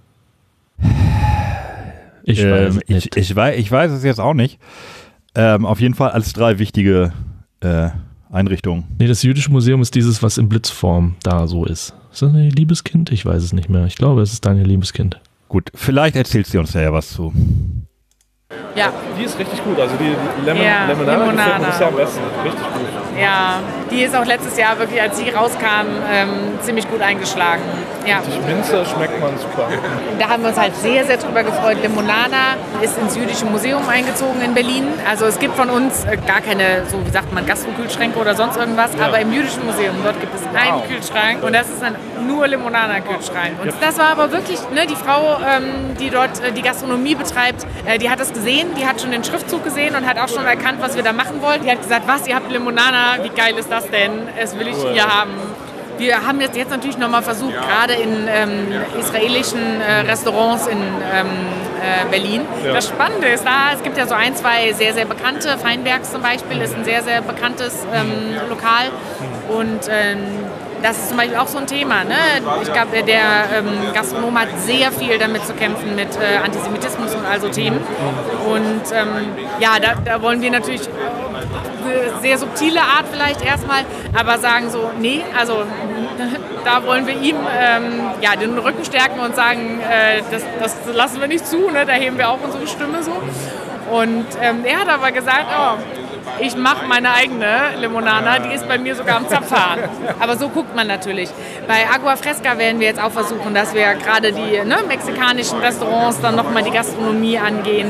Ich weiß es jetzt auch nicht. Auf jeden Fall alles 3 wichtige Einrichtung? Nee, das Jüdische Museum ist dieses, was in Blitzform da so ist. Ist das ein Liebeskind? Ich weiß es nicht mehr. Ich glaube, es ist Daniel Liebeskind. Gut, vielleicht erzählst du uns ja was zu. Ja. Die ist richtig gut. Also die Limonade gefällt mir bisher am besten. Richtig gut. Ja, die ist auch letztes Jahr wirklich, als sie rauskam, ziemlich gut eingeschlagen. Ja. Die Minze schmeckt man super. Da haben wir uns halt sehr, sehr drüber gefreut. Limonada ist ins Jüdische Museum eingezogen in Berlin. Also es gibt von uns gar keine, so wie sagt man, Gastrokühlschränke oder sonst irgendwas. Ja. Aber im Jüdischen Museum, dort gibt es einen Kühlschrank und das ist ein nur Limonada-Kühlschrank. Und das war aber wirklich, ne, die Frau, die dort die Gastronomie betreibt, die hat das gesehen, die hat schon den Schriftzug gesehen und hat auch schon erkannt, was wir da machen wollten. Die hat gesagt, was, ihr habt Limonada, wie geil ist das denn? Das will ich hier haben. Wir haben jetzt natürlich nochmal versucht, gerade in israelischen Restaurants in Berlin. Ja. Das Spannende ist da, es gibt ja so ein, zwei sehr, sehr bekannte, Feinbergs zum Beispiel ist ein sehr, sehr bekanntes Lokal und das ist zum Beispiel auch so ein Thema. Ne? Ich glaube, der Gastronom hat sehr viel damit zu kämpfen mit Antisemitismus und also Themen. Und da wollen wir natürlich sehr subtile Art vielleicht erstmal, aber sagen so, nee, also da wollen wir ihm den Rücken stärken und sagen, das lassen wir nicht zu, ne? Da heben wir auch unsere Stimme so. Und er hat aber gesagt, ich mache meine eigene Limonada, die ist bei mir sogar am Zapfhahn. Aber so guckt man natürlich. Bei Agua Fresca werden wir jetzt auch versuchen, dass wir gerade die mexikanischen Restaurants dann nochmal die Gastronomie angehen.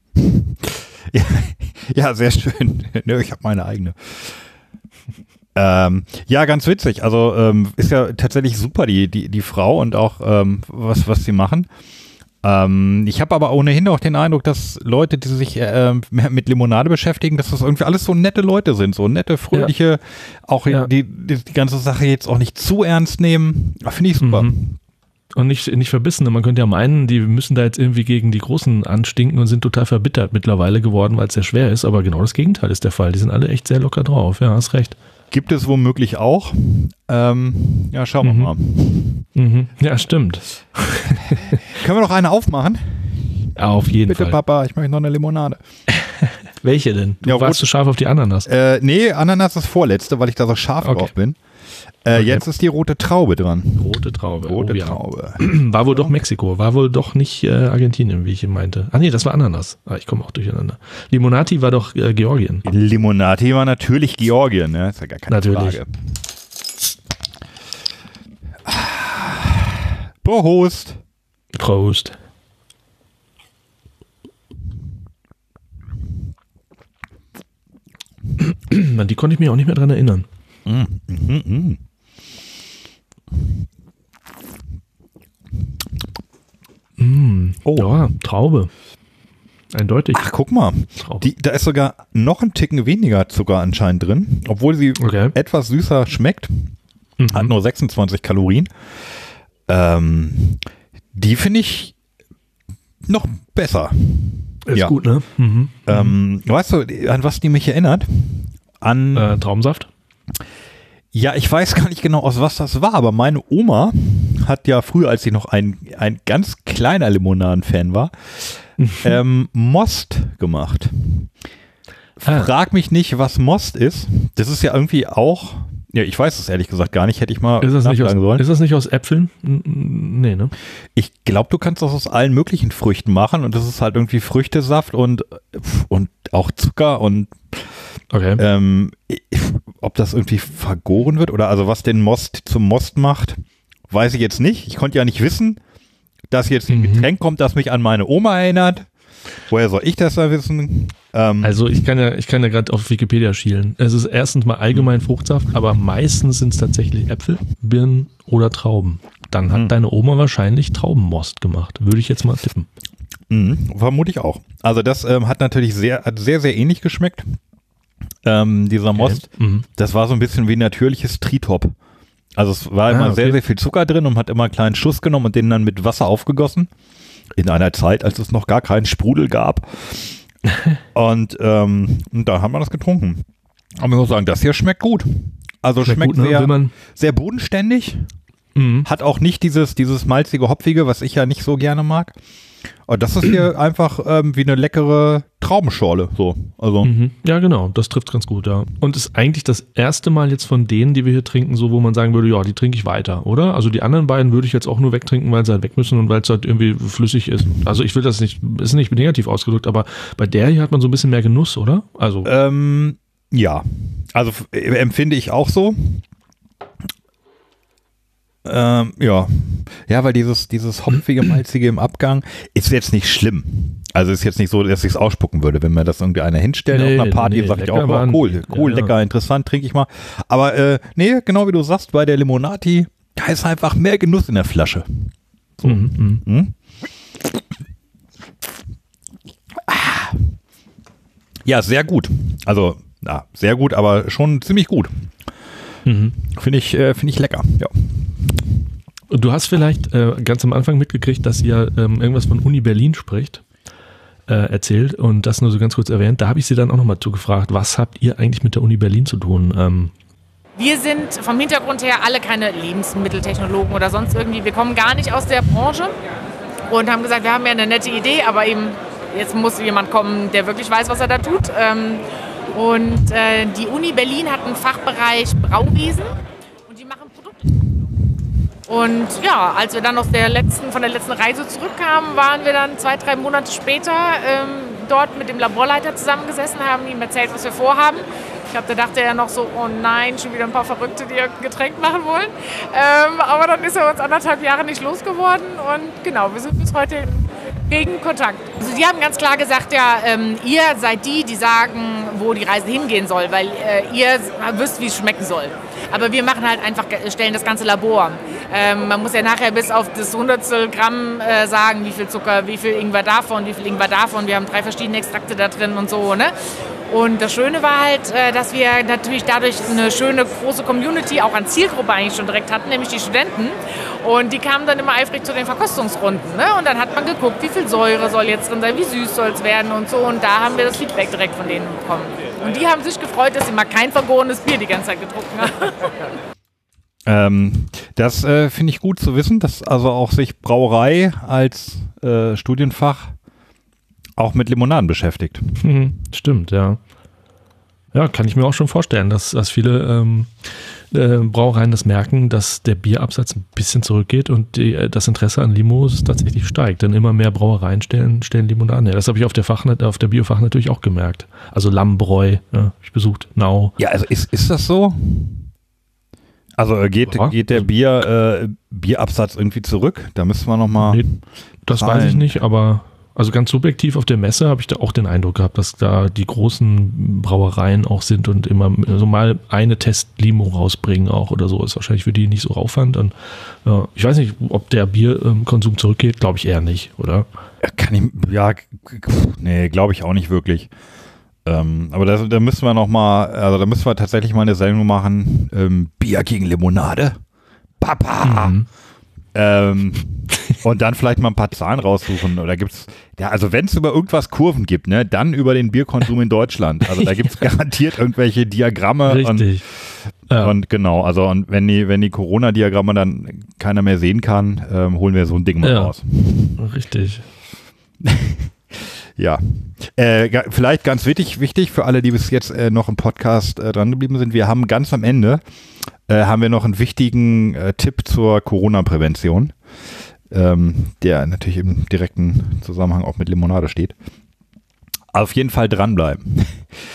Ja, sehr schön. Ich habe meine eigene. Ja, ganz witzig. Also ist ja tatsächlich super, die Frau und auch was sie machen. Ich habe aber ohnehin auch den Eindruck, dass Leute, die sich mit Limonade beschäftigen, dass das irgendwie alles so nette Leute sind, so nette, fröhliche, auch die ganze Sache jetzt auch nicht zu ernst nehmen. Finde ich super. Und nicht verbissene. Man könnte ja meinen, die müssen da jetzt irgendwie gegen die Großen anstinken und sind total verbittert mittlerweile geworden, weil es sehr schwer ist. Aber genau das Gegenteil ist der Fall. Die sind alle echt sehr locker drauf. Ja, hast recht. Gibt es womöglich auch. Ja, schauen wir mal. Ja, stimmt. Können wir noch eine aufmachen? Ja, auf jeden Bitte, Fall. Bitte, Papa, ich möchte noch eine Limonade. Welche denn? Du warst zu scharf auf die Ananas. Nee, Ananas ist das vorletzte, weil ich da so scharf drauf bin. Jetzt ist die rote Traube dran. Rote Traube. Traube. War wohl doch Mexiko, war wohl doch nicht Argentinien, wie ich meinte. Ah nee, das war Ananas. Ich komme auch durcheinander. Limonati war doch Georgien. Limonati war natürlich Georgien, ne? Ist ja gar keine Frage. Prost. Prost. Die konnte ich mich auch nicht mehr dran erinnern. Oh. Ja, Traube. Eindeutig. Ach, guck mal. Da ist sogar noch ein Ticken weniger Zucker anscheinend drin, obwohl sie etwas süßer schmeckt. Hat nur 26 Kalorien. Die finde ich noch besser. Ist gut, ne? Weißt du, an was die mich erinnert? An Traubensaft? Ja, ich weiß gar nicht genau, aus was das war, aber meine Oma hat ja früher, als sie noch ein ganz kleiner Limonaden-Fan war, Most gemacht. Frag mich nicht, was Most ist. Das ist ja irgendwie auch, ja, ich weiß es ehrlich gesagt gar nicht, hätte ich mal nachfragen sollen. Ist das nicht aus Äpfeln? Nee, ne? Ich glaube, du kannst das aus allen möglichen Früchten machen und das ist halt irgendwie Früchtesaft und auch Zucker und ob das irgendwie vergoren wird oder also was den Most zum Most macht, weiß ich jetzt nicht. Ich konnte ja nicht wissen, dass jetzt ein Getränk kommt, das mich an meine Oma erinnert. Woher soll ich das da wissen? Also ich kann ja gerade auf Wikipedia schielen. Es ist erstens mal allgemein Fruchtsaft, aber meistens sind es tatsächlich Äpfel, Birnen oder Trauben. Dann hat deine Oma wahrscheinlich Traubenmost gemacht. Würde ich jetzt mal tippen. Vermute ich auch. Also das hat natürlich sehr, sehr ähnlich geschmeckt. Dieser Most, das war so ein bisschen wie natürliches Tritop. Also es war immer sehr, sehr viel Zucker drin und hat immer einen kleinen Schuss genommen und den dann mit Wasser aufgegossen. In einer Zeit, als es noch gar keinen Sprudel gab. Und da haben wir das getrunken. Aber ich muss sagen, das hier schmeckt gut. Also schmeckt gut, ne? sehr bodenständig. Hat auch nicht dieses malzige, hopfige, was ich ja nicht so gerne mag. Und das ist hier einfach wie eine leckere Traubenschorle. So. Also. Ja, genau, das trifft ganz gut, ja. Und ist eigentlich das erste Mal jetzt von denen, die wir hier trinken, so, wo man sagen würde, ja, die trinke ich weiter, oder? Also die anderen beiden würde ich jetzt auch nur wegtrinken, weil sie halt weg müssen und weil es halt irgendwie flüssig ist. Also ich will das nicht, ist nicht negativ ausgedrückt, aber bei der hier hat man so ein bisschen mehr Genuss, oder? Also. Ja, also empfinde ich auch so. Ja, weil dieses hopfige, malzige im Abgang ist jetzt nicht schlimm. Also ist jetzt nicht so, dass ich es ausspucken würde, wenn mir das irgendwie einer hinstellt auf einer Party, sage ich auch, cool, ja, lecker, interessant, trinke ich mal. Aber genau wie du sagst, bei der Limonati, da ist einfach mehr Genuss in der Flasche. So. Ja, sehr gut. Also, sehr gut, aber schon ziemlich gut. Finde ich lecker, ja. Du hast vielleicht ganz am Anfang mitgekriegt, dass ihr irgendwas von Uni Berlin spricht, erzählt und das nur so ganz kurz erwähnt. Da habe ich sie dann auch nochmal zugefragt, was habt ihr eigentlich mit der Uni Berlin zu tun? Wir sind vom Hintergrund her alle keine Lebensmitteltechnologen oder sonst irgendwie. Wir kommen gar nicht aus der Branche und haben gesagt, wir haben ja eine nette Idee, aber eben jetzt muss jemand kommen, der wirklich weiß, was er da tut. Und die Uni Berlin hat einen Fachbereich Brauwesen und die machen Produkte. Und ja, als wir dann von der letzten Reise zurückkamen, waren wir dann 2-3 Monate später dort mit dem Laborleiter zusammengesessen, haben ihm erzählt, was wir vorhaben. Ich glaube, da dachte er noch so, oh nein, schon wieder ein paar Verrückte, die irgendein Getränk machen wollen. Aber dann ist er uns 1,5 Jahre nicht losgeworden und genau, wir sind bis heute regen Kontakt. Also die haben ganz klar gesagt, ja, ihr seid die sagen, wo die Reise hingehen soll, weil ihr wisst, wie es schmecken soll. Aber wir machen halt einfach, stellen das ganze Labor. Man muss ja nachher bis auf das 100stel Gramm sagen, wie viel Zucker, wie viel Ingwer davon, wie viel Ingwer davon. Wir haben 3 verschiedene Extrakte da drin und so, ne? Und das Schöne war halt, dass wir natürlich dadurch eine schöne große Community auch an Zielgruppe eigentlich schon direkt hatten, nämlich die Studenten. Und die kamen dann immer eifrig zu den Verkostungsrunden. Ne? Und dann hat man geguckt, wie viel Säure soll jetzt drin sein, wie süß soll es werden und so. Und da haben wir das Feedback direkt von denen bekommen. Und die haben sich gefreut, dass sie mal kein vergorenes Bier die ganze Zeit getrunken haben. Das finde ich gut zu wissen, dass also auch sich Brauerei als Studienfach auch mit Limonaden beschäftigt. Stimmt, ja. Ja, kann ich mir auch schon vorstellen, dass viele Brauereien das merken, dass der Bierabsatz ein bisschen zurückgeht und das Interesse an Limos tatsächlich steigt. Denn immer mehr Brauereien stellen Limonaden her. Das habe ich auf der Biofach natürlich auch gemerkt. Also Lammbräu, ja, ich besucht, Nau. Ja, also ist das so? Also geht der Bierabsatz irgendwie zurück? Da müssen wir nochmal. Nee, das weiß ich nicht, aber also ganz subjektiv auf der Messe habe ich da auch den Eindruck gehabt, dass da die großen Brauereien auch sind und immer so mal eine Test-Limo rausbringen auch oder so. Ist wahrscheinlich für die nicht so Aufwand. Und, ja, ich weiß nicht, ob der Bierkonsum zurückgeht, glaube ich eher nicht, oder? Nee, glaube ich auch nicht wirklich. Aber da müssen wir da müssen wir tatsächlich mal eine Sendung machen. Bier gegen Limonade. Papa! Und dann vielleicht mal ein paar Zahlen raussuchen. Oder gibt's, also wenn es über irgendwas Kurven gibt, ne, dann über den Bierkonsum in Deutschland. Also da gibt es garantiert irgendwelche Diagramme. Richtig. Und genau, also und wenn die Corona-Diagramme dann keiner mehr sehen kann, holen wir so ein Ding mal raus. Richtig. Ja. Vielleicht ganz wichtig für alle, die bis jetzt noch im Podcast dran geblieben sind, wir haben ganz am Ende haben wir noch einen wichtigen Tipp zur Corona-Prävention, der natürlich im direkten Zusammenhang auch mit Limonade steht. Auf jeden Fall dranbleiben.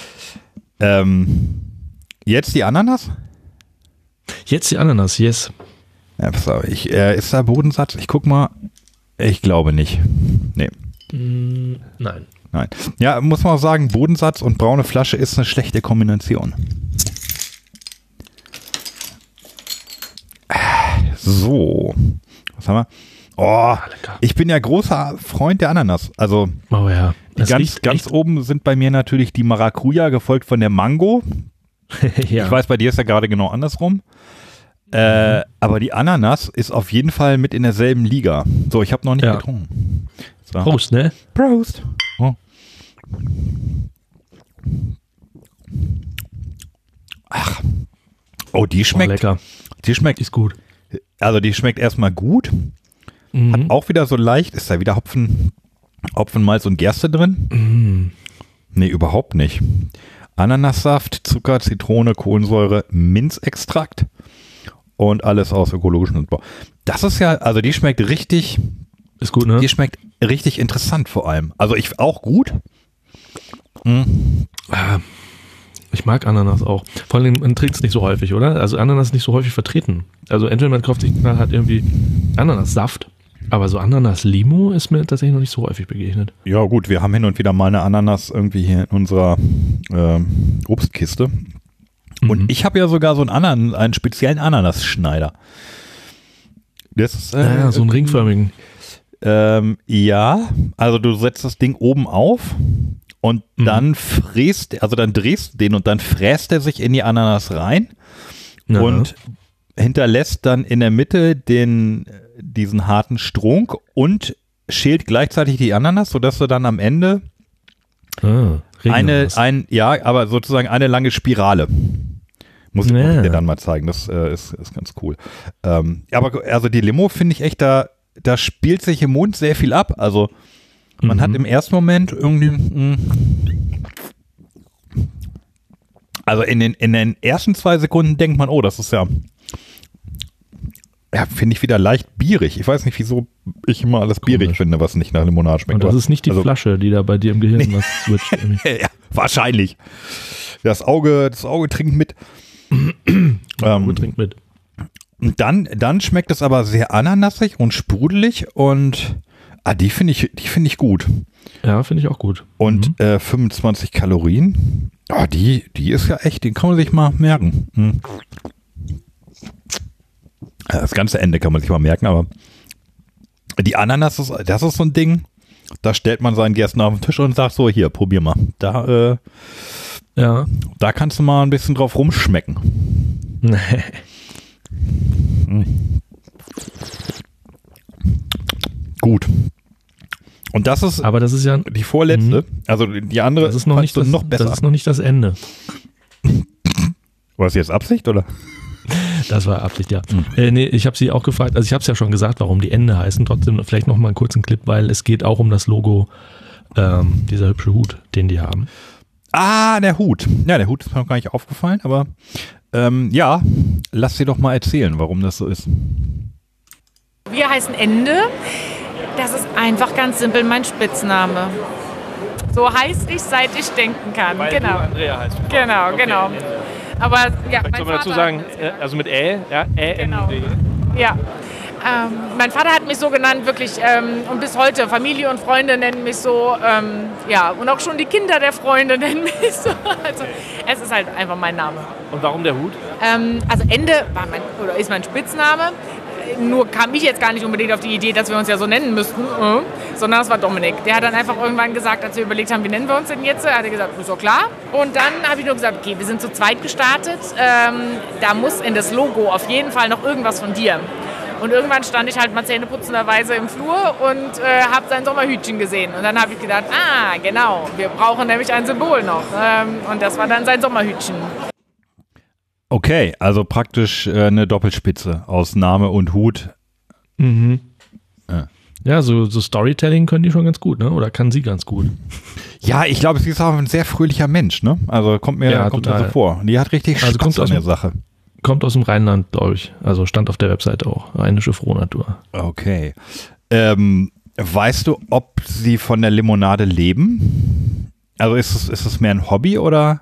Jetzt die Ananas? Jetzt die Ananas, yes. Ja, pass auf, ist da Bodensatz? Ich guck mal. Ich glaube nicht. Nee. Nein. Ja, muss man auch sagen, Bodensatz und braune Flasche ist eine schlechte Kombination. So. Was haben wir? Oh, ich bin ja großer Freund der Ananas. Also ja. ganz oben sind bei mir natürlich die Maracuja, gefolgt von der Mango. Ja. Ich weiß, bei dir ist ja gerade genau andersrum. Aber die Ananas ist auf jeden Fall mit in derselben Liga. So, ich habe noch nicht getrunken. So. Prost, ne? Prost. Oh. Ach. Oh, die schmeckt. Lecker. Die schmeckt. Ist gut. also die schmeckt erstmal gut. Hat auch wieder so leicht, ist da wieder Hopfen, Malz und Gerste drin? Nee, überhaupt nicht. Ananassaft, Zucker, Zitrone, Kohlensäure, Minzextrakt und alles aus ökologischem Anbau. Das ist ja, also die schmeckt richtig. Ist gut, ne? Die schmeckt richtig interessant vor allem. Also ich auch gut. Ich mag Ananas auch. Vor allem, man trinkt es nicht so häufig, oder? Also Ananas ist nicht so häufig vertreten. Also entweder man kauft sich halt irgendwie Ananassaft, aber so Ananas-Limo ist mir tatsächlich noch nicht so häufig begegnet. Ja gut, wir haben hin und wieder mal eine Ananas irgendwie hier in unserer Obstkiste. Und ich habe ja sogar so einen speziellen Ananasschneider. Das ist, so einen ringförmigen. Ja, also du setzt das Ding oben auf und dann drehst du den und dann fräst er sich in die Ananas rein und hinterlässt dann in der Mitte diesen harten Strunk und schält gleichzeitig die Ananas, sodass du dann am Ende aber sozusagen eine lange Spirale. Muss ich dir dann mal zeigen, das ist ganz cool. Aber also die Limo finde ich echt, da spielt sich im Mund sehr viel ab. Also man hat im ersten Moment irgendwie also in den ersten 2 Sekunden denkt man, oh, das ist ja finde ich wieder leicht bierig. Ich weiß nicht, wieso ich immer alles bierig finde, was nicht nach Limonade schmeckt. Und das ist nicht die Flasche, die da bei dir im Gehirn was switcht. Ja, wahrscheinlich. Das Auge trinkt mit. Auge trinkt mit. Und dann schmeckt es aber sehr ananasig und sprudelig und die finde ich gut. Ja, finde ich auch gut. Und 25 Kalorien, die ist ja echt, die kann man sich mal merken. Das ganze Ende kann man sich mal merken, aber die Ananas, das ist so ein Ding, da stellt man seinen Gästen auf den Tisch und sagt so, hier, probier mal. Da kannst du mal ein bisschen drauf rumschmecken. Gut. Und das ist ja die vorletzte, also die andere das ist noch nicht noch besser. Das ist noch nicht das Ende. War das jetzt Absicht, oder? Das war Absicht, ja. Nee, ich habe sie auch gefragt, also ich habe es ja schon gesagt, warum die Ende heißen, trotzdem vielleicht noch mal einen kurzen Clip, weil es geht auch um das Logo, dieser hübsche Hut, den die haben. Der Hut. Ja, der Hut ist mir noch gar nicht aufgefallen, aber lass sie doch mal erzählen, warum das so ist. Wir heißen Ende. Das ist einfach ganz simpel mein Spitzname. So heiße ich, seit ich denken kann. Weil genau. Du Andrea heißt. Genau, okay. genau. Aber ja, soll man dazu sagen, also mit Ä, ja, genau. Ja. Mein Vater hat mich so genannt, wirklich, und bis heute, Familie und Freunde nennen mich so, und auch schon die Kinder der Freunde nennen mich so. Also, es ist halt einfach mein Name. Und warum der Hut? Also Ende ist mein Spitzname. Nur kam ich jetzt gar nicht unbedingt auf die Idee, dass wir uns ja so nennen müssten, sondern das war Dominik. Der hat dann einfach irgendwann gesagt, als wir überlegt haben, wie nennen wir uns denn jetzt, hat er gesagt, ist doch klar. Und dann habe ich nur gesagt, okay, wir sind zu zweit gestartet, da muss in das Logo auf jeden Fall noch irgendwas von dir. Und irgendwann stand ich halt mal zähneputzenderweise im Flur und habe sein Sommerhütchen gesehen. Und dann habe ich gedacht, genau, wir brauchen nämlich ein Symbol noch. Und das war dann sein Sommerhütchen. Okay, also praktisch eine Doppelspitze aus Name und Hut. Mhm. Ja, so Storytelling können die schon ganz gut, ne? Oder kann sie ganz gut. Ja, ich glaube, sie ist auch ein sehr fröhlicher Mensch, ne? Also kommt mir so vor. Die hat richtig Spaß an der Sache. Kommt aus dem Rheinland, glaube ich. Also stand auf der Webseite auch. Rheinische Frohnatur. Okay. Weißt du, ob sie von der Limonade leben? Also ist es mehr ein Hobby oder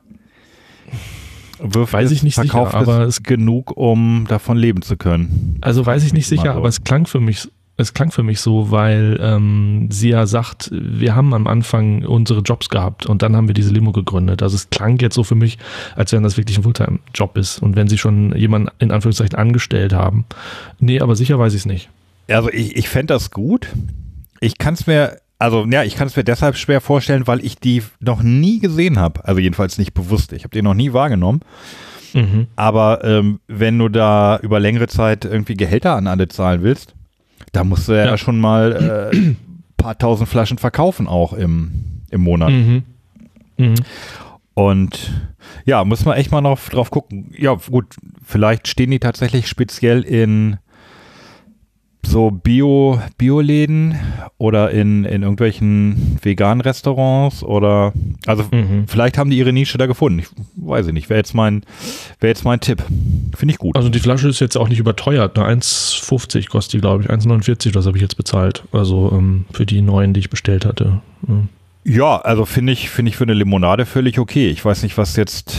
weiß ich nicht sicher, aber es genug, um davon leben zu können? Also weiß ich nicht sicher, aber es klang für mich so, weil sie ja sagt, wir haben am Anfang unsere Jobs gehabt und dann haben wir diese Limo gegründet. Also es klang jetzt so für mich, als wenn das wirklich ein Fulltime-Job ist und wenn sie schon jemanden in Anführungszeichen angestellt haben. Nee, aber sicher weiß ich es nicht. Also ich fände das gut. Ich kann es mir deshalb schwer vorstellen, weil ich die noch nie gesehen habe. Also jedenfalls nicht bewusst. Ich habe die noch nie wahrgenommen. Mhm. Aber wenn du da über längere Zeit irgendwie Gehälter an alle zahlen willst, da musst du ja schon mal ein paar tausend Flaschen verkaufen auch im Monat. Mhm. Mhm. Und ja, muss man echt mal drauf gucken. Ja, gut, vielleicht stehen die tatsächlich speziell in so Bioläden oder in irgendwelchen veganen Restaurants oder also vielleicht haben die ihre Nische da gefunden. Ich weiß nicht, wäre jetzt mein Tipp. Finde ich gut. Also die Flasche ist jetzt auch nicht überteuert. 1,50 kostet die, glaube ich. 1,49, das habe ich jetzt bezahlt. Also für die neuen, die ich bestellt hatte. Ja, also finde ich für eine Limonade völlig okay. Ich weiß nicht, was jetzt.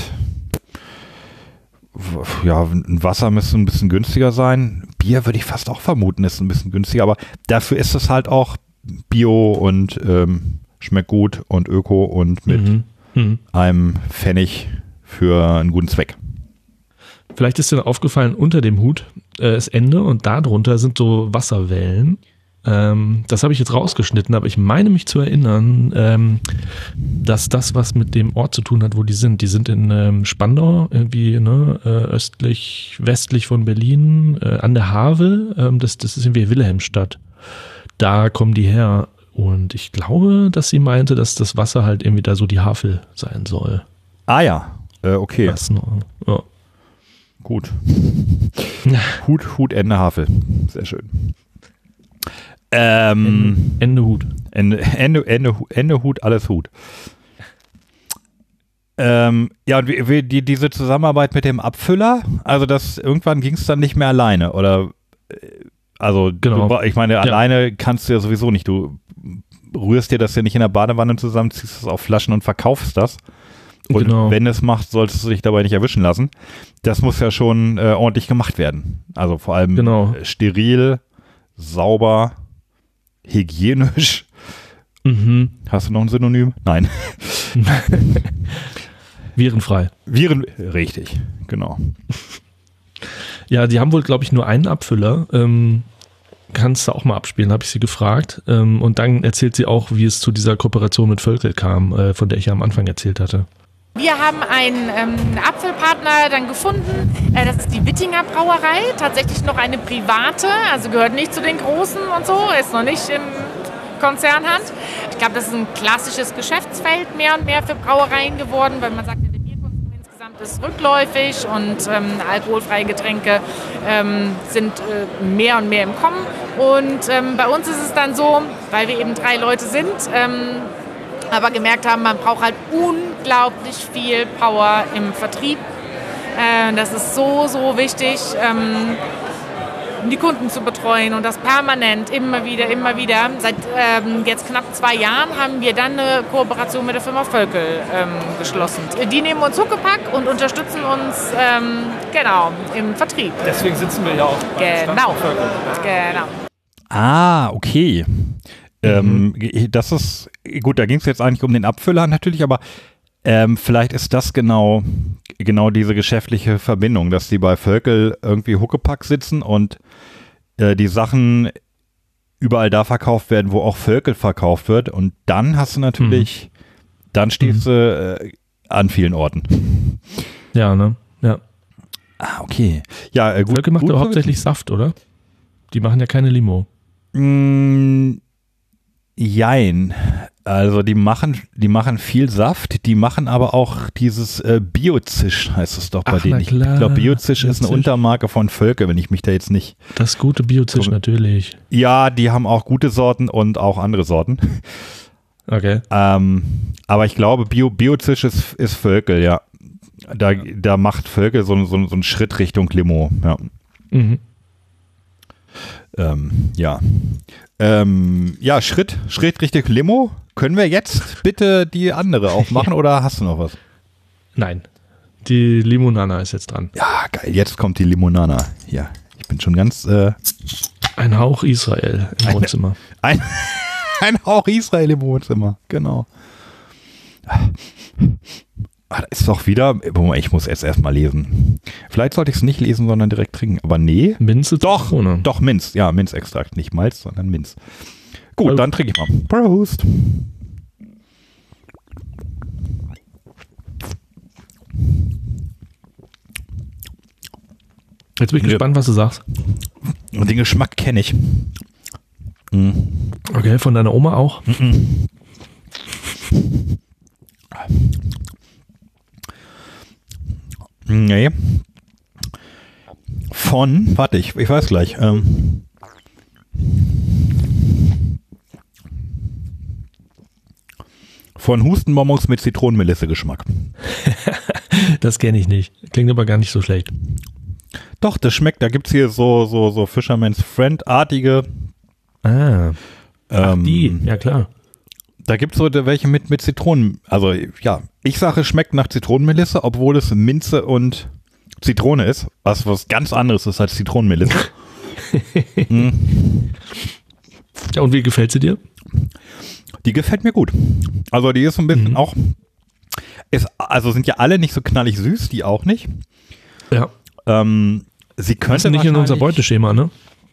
Ja, ein Wasser müsste ein bisschen günstiger sein. Bier würde ich fast auch vermuten, ist ein bisschen günstiger, aber dafür ist es halt auch Bio und schmeckt gut und Öko und mit einem Pfennig für einen guten Zweck. Vielleicht ist dir aufgefallen, unter dem Hut ist Ende und darunter sind so Wasserwellen. Das habe ich jetzt rausgeschnitten, aber ich meine mich zu erinnern, dass das was mit dem Ort zu tun hat, wo die sind. Die sind in Spandau, irgendwie östlich, westlich von Berlin, an der Havel. Das ist irgendwie Wilhelmstadt. Da kommen die her. Und ich glaube, dass sie meinte, dass das Wasser halt irgendwie da so die Havel sein soll. Ah ja, okay. Das noch, ja. Gut. Hut, Ende, Havel. Sehr schön. Ende Hut. Ende Hut, alles Hut. Ja, und diese Zusammenarbeit mit dem Abfüller, also irgendwann ging es dann nicht mehr alleine, oder? Also, genau. Ich meine, alleine kannst du ja sowieso nicht. Du rührst dir das ja nicht in der Badewanne zusammen, ziehst es auf Flaschen und verkaufst das. Und wenn es macht, solltest du dich dabei nicht erwischen lassen. Das muss ja schon ordentlich gemacht werden. Also vor allem steril, sauber, hygienisch. Hast du noch ein Synonym? Nein. Virenfrei. Richtig, genau. Ja, die haben wohl, glaube ich, nur einen Abfüller. Kannst du auch mal abspielen, habe ich sie gefragt. Und dann erzählt sie auch, wie es zu dieser Kooperation mit Völkel kam, von der ich ja am Anfang erzählt hatte. Wir haben einen Apfelpartner dann gefunden, das ist die Wittinger Brauerei, tatsächlich noch eine private, also gehört nicht zu den Großen und so, ist noch nicht in Konzernhand. Ich glaube, das ist ein klassisches Geschäftsfeld mehr und mehr für Brauereien geworden, weil man sagt, der Bierkonsum insgesamt ist rückläufig und alkoholfreie Getränke sind mehr und mehr im Kommen. Und bei uns ist es dann so, weil wir eben 3 Leute sind, aber gemerkt haben, man braucht halt unglaublich viel Power im Vertrieb. Das ist so, so wichtig, die Kunden zu betreuen und das permanent, immer wieder. Seit jetzt knapp 2 Jahren haben wir dann eine Kooperation mit der Firma Völkel geschlossen. Die nehmen uns Huckepack und unterstützen uns im Vertrieb. Deswegen sitzen wir ja auch bei Völkel. Genau. Ah, okay. Das ist, gut, da ging es jetzt eigentlich um den Abfüller natürlich, aber vielleicht ist das genau diese geschäftliche Verbindung, dass die bei Völkel irgendwie Huckepack sitzen und die Sachen überall da verkauft werden, wo auch Völkel verkauft wird, und dann hast du natürlich, dann stehst du an vielen Orten. Ja, ne? Ja. Ah, okay. Ja, gut. Völkel macht ja hauptsächlich Saft, oder? Die machen ja keine Limo. Jein. Also die machen viel Saft, die machen aber auch dieses Biozisch, heißt es doch bei denen. Ich glaube, Biozisch ist eine Untermarke von Völkel, wenn ich mich da jetzt nicht... Das gute Biozisch natürlich. Ja, die haben auch gute Sorten und auch andere Sorten. Okay. Aber ich glaube, Biozisch ist Völkel, ja. Da macht Völkel so einen Schritt Richtung Limo, ja. Ja, Schritt Richtung Limo. Können wir jetzt bitte die andere aufmachen oder hast du noch was? Nein, die Limonana ist jetzt dran. Ja, geil, jetzt kommt die Limonana. Ja, ich bin schon ganz... Ein Hauch Israel im Wohnzimmer. Ein Hauch Israel im Wohnzimmer, genau. Das ist doch wieder... Ich muss jetzt erstmal lesen. Vielleicht sollte ich es nicht lesen, sondern direkt trinken. Aber nee. Minze? Doch, Minz. Ja, Minzextrakt. Nicht Malz, sondern Minz. Gut, dann trinke ich mal. Prost. Jetzt bin ich gespannt, was du sagst. Und den Geschmack kenne ich. Okay, von deiner Oma auch? Nee. Warte, ich weiß gleich. Von Hustenbonbons mit Zitronenmelisse-Geschmack. Das kenne ich nicht. Klingt aber gar nicht so schlecht. Doch, das schmeckt. Da gibt es hier so Fisherman's Friend-artige. Die, ja klar. Da gibt es so welche mit Zitronen. Also ja, ich sage, es schmeckt nach Zitronenmelisse, obwohl es Minze und Zitrone ist. Was ganz anderes ist als Zitronenmelisse. Ja, und wie gefällt sie dir? Die gefällt mir gut. Also die ist so ein bisschen auch, also sind ja alle nicht so knallig süß, die auch nicht. Ja. Sie könnte nicht in unser Beuteschema, ne?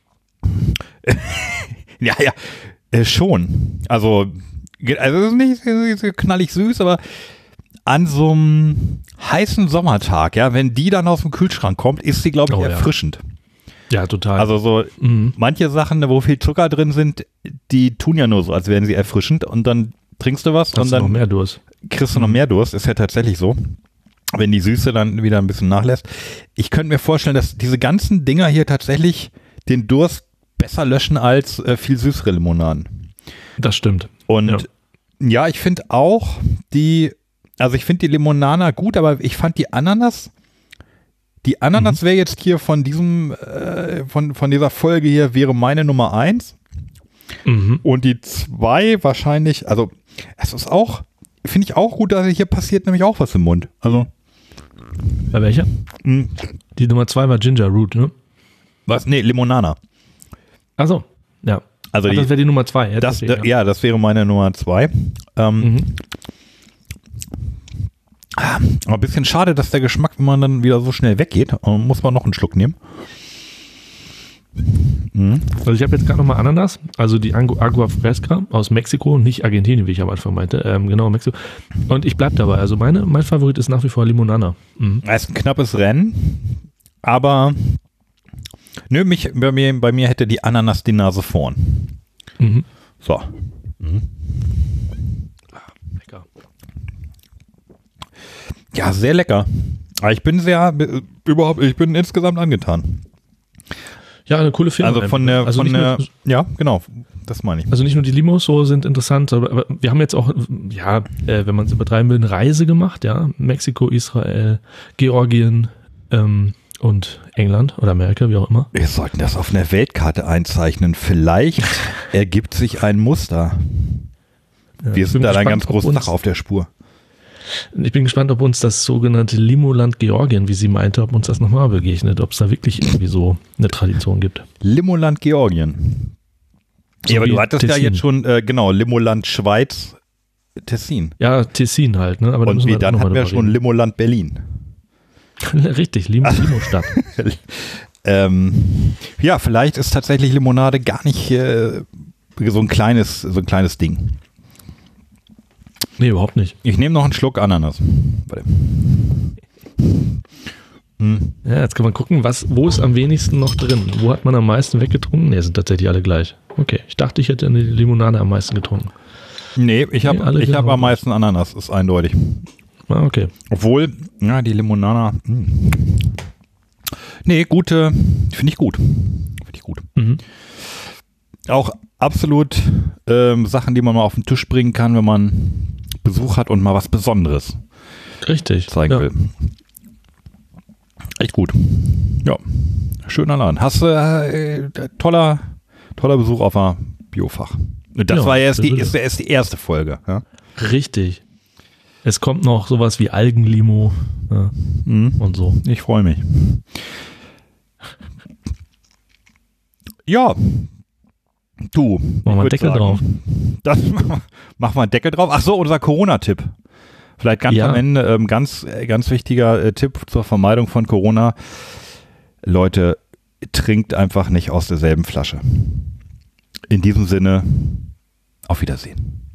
Ja, schon. Also es ist nicht so knallig süß, aber an so einem heißen Sommertag, ja, wenn die dann aus dem Kühlschrank kommt, ist sie, glaube ich, erfrischend. Ja, total. Also so manche Sachen, wo viel Zucker drin sind, die tun ja nur so, als wären sie erfrischend und dann trinkst du was und dann noch mehr Durst. Kriegst du noch mehr Durst, ist ja tatsächlich so. Wenn die Süße dann wieder ein bisschen nachlässt. Ich könnte mir vorstellen, dass diese ganzen Dinger hier tatsächlich den Durst besser löschen als viel süßere Limonaden. Das stimmt. Und ja, ich finde auch also ich finde die Limonana gut, aber ich fand die Ananas wäre jetzt hier von diesem, von dieser Folge hier, wäre meine Nummer 1. Und die 2 wahrscheinlich, also es ist auch, finde ich auch gut, dass hier passiert nämlich auch was im Mund. Also. Bei welcher? Die Nummer 2 war Ginger Root, ne? Was? Nee, Limonana. Ach so, ja. Also das wäre die Nummer 2. Das wäre meine Nummer 2. Aber ein bisschen schade, dass der Geschmack, wenn man dann wieder so schnell weggeht, muss man noch einen Schluck nehmen. Also ich habe jetzt gerade nochmal Ananas, also die Agua Fresca aus Mexiko, nicht Argentinien, wie ich am Anfang meinte, genau Mexiko. Und ich bleibe dabei, also mein Favorit ist nach wie vor Limonana. Es ist ein knappes Rennen, aber nö, bei mir hätte die Ananas die Nase vorn. So. Lecker. Ja, sehr lecker. Aber ich bin insgesamt angetan. Ja, eine coole Firma. Also ja, genau, das meine ich. Also nicht nur die Limos so sind interessant, aber wir haben jetzt auch, wenn man es übertreiben will, eine Reise gemacht, ja, Mexiko, Israel, Georgien und England oder Amerika, wie auch immer. Wir sollten das auf einer Weltkarte einzeichnen. Vielleicht ergibt sich ein Muster. Ja, wir sind da ein ganz großes Dach auf der Spur. Ich bin gespannt, ob uns das sogenannte Limoland Georgien, wie sie meinte, ob uns das nochmal begegnet, ob es da wirklich irgendwie so eine Tradition gibt. Limoland Georgien. So ja, aber du hattest Tessin. ja jetzt schon, Limoland Schweiz, Tessin. Ja, Tessin halt, ne? Aber und dann hatten wir schon Limoland Berlin. Richtig, Limo-Stadt. Ja, vielleicht ist tatsächlich Limonade gar nicht so ein kleines Ding. Nee, überhaupt nicht. Ich nehme noch einen Schluck Ananas. Warte. Ja, jetzt kann man gucken, wo ist am wenigsten noch drin? Wo hat man am meisten weggetrunken? Ne, sind tatsächlich alle gleich. Okay, ich dachte, ich hätte eine Limonade am meisten getrunken. Nee, ich habe am meisten Ananas, ist eindeutig. Ah, okay. Obwohl, ja, die Limonada. Nee, finde ich gut. Auch absolut Sachen, die man mal auf den Tisch bringen kann, wenn man Besuch hat und mal was Besonderes zeigen will. Echt gut. Ja, schöner Laden. Hast du toller Besuch auf der Biofach. Das war erst die erste Folge. Ja? Richtig. Es kommt noch sowas wie Algenlimo und so. Ich freue mich. Ja. Du. Machen wir einen Deckel drauf. Machen wir einen Deckel drauf. Ach so, unser Corona-Tipp. Vielleicht ganz am Ende, ganz wichtiger Tipp zur Vermeidung von Corona. Leute, trinkt einfach nicht aus derselben Flasche. In diesem Sinne, auf Wiedersehen.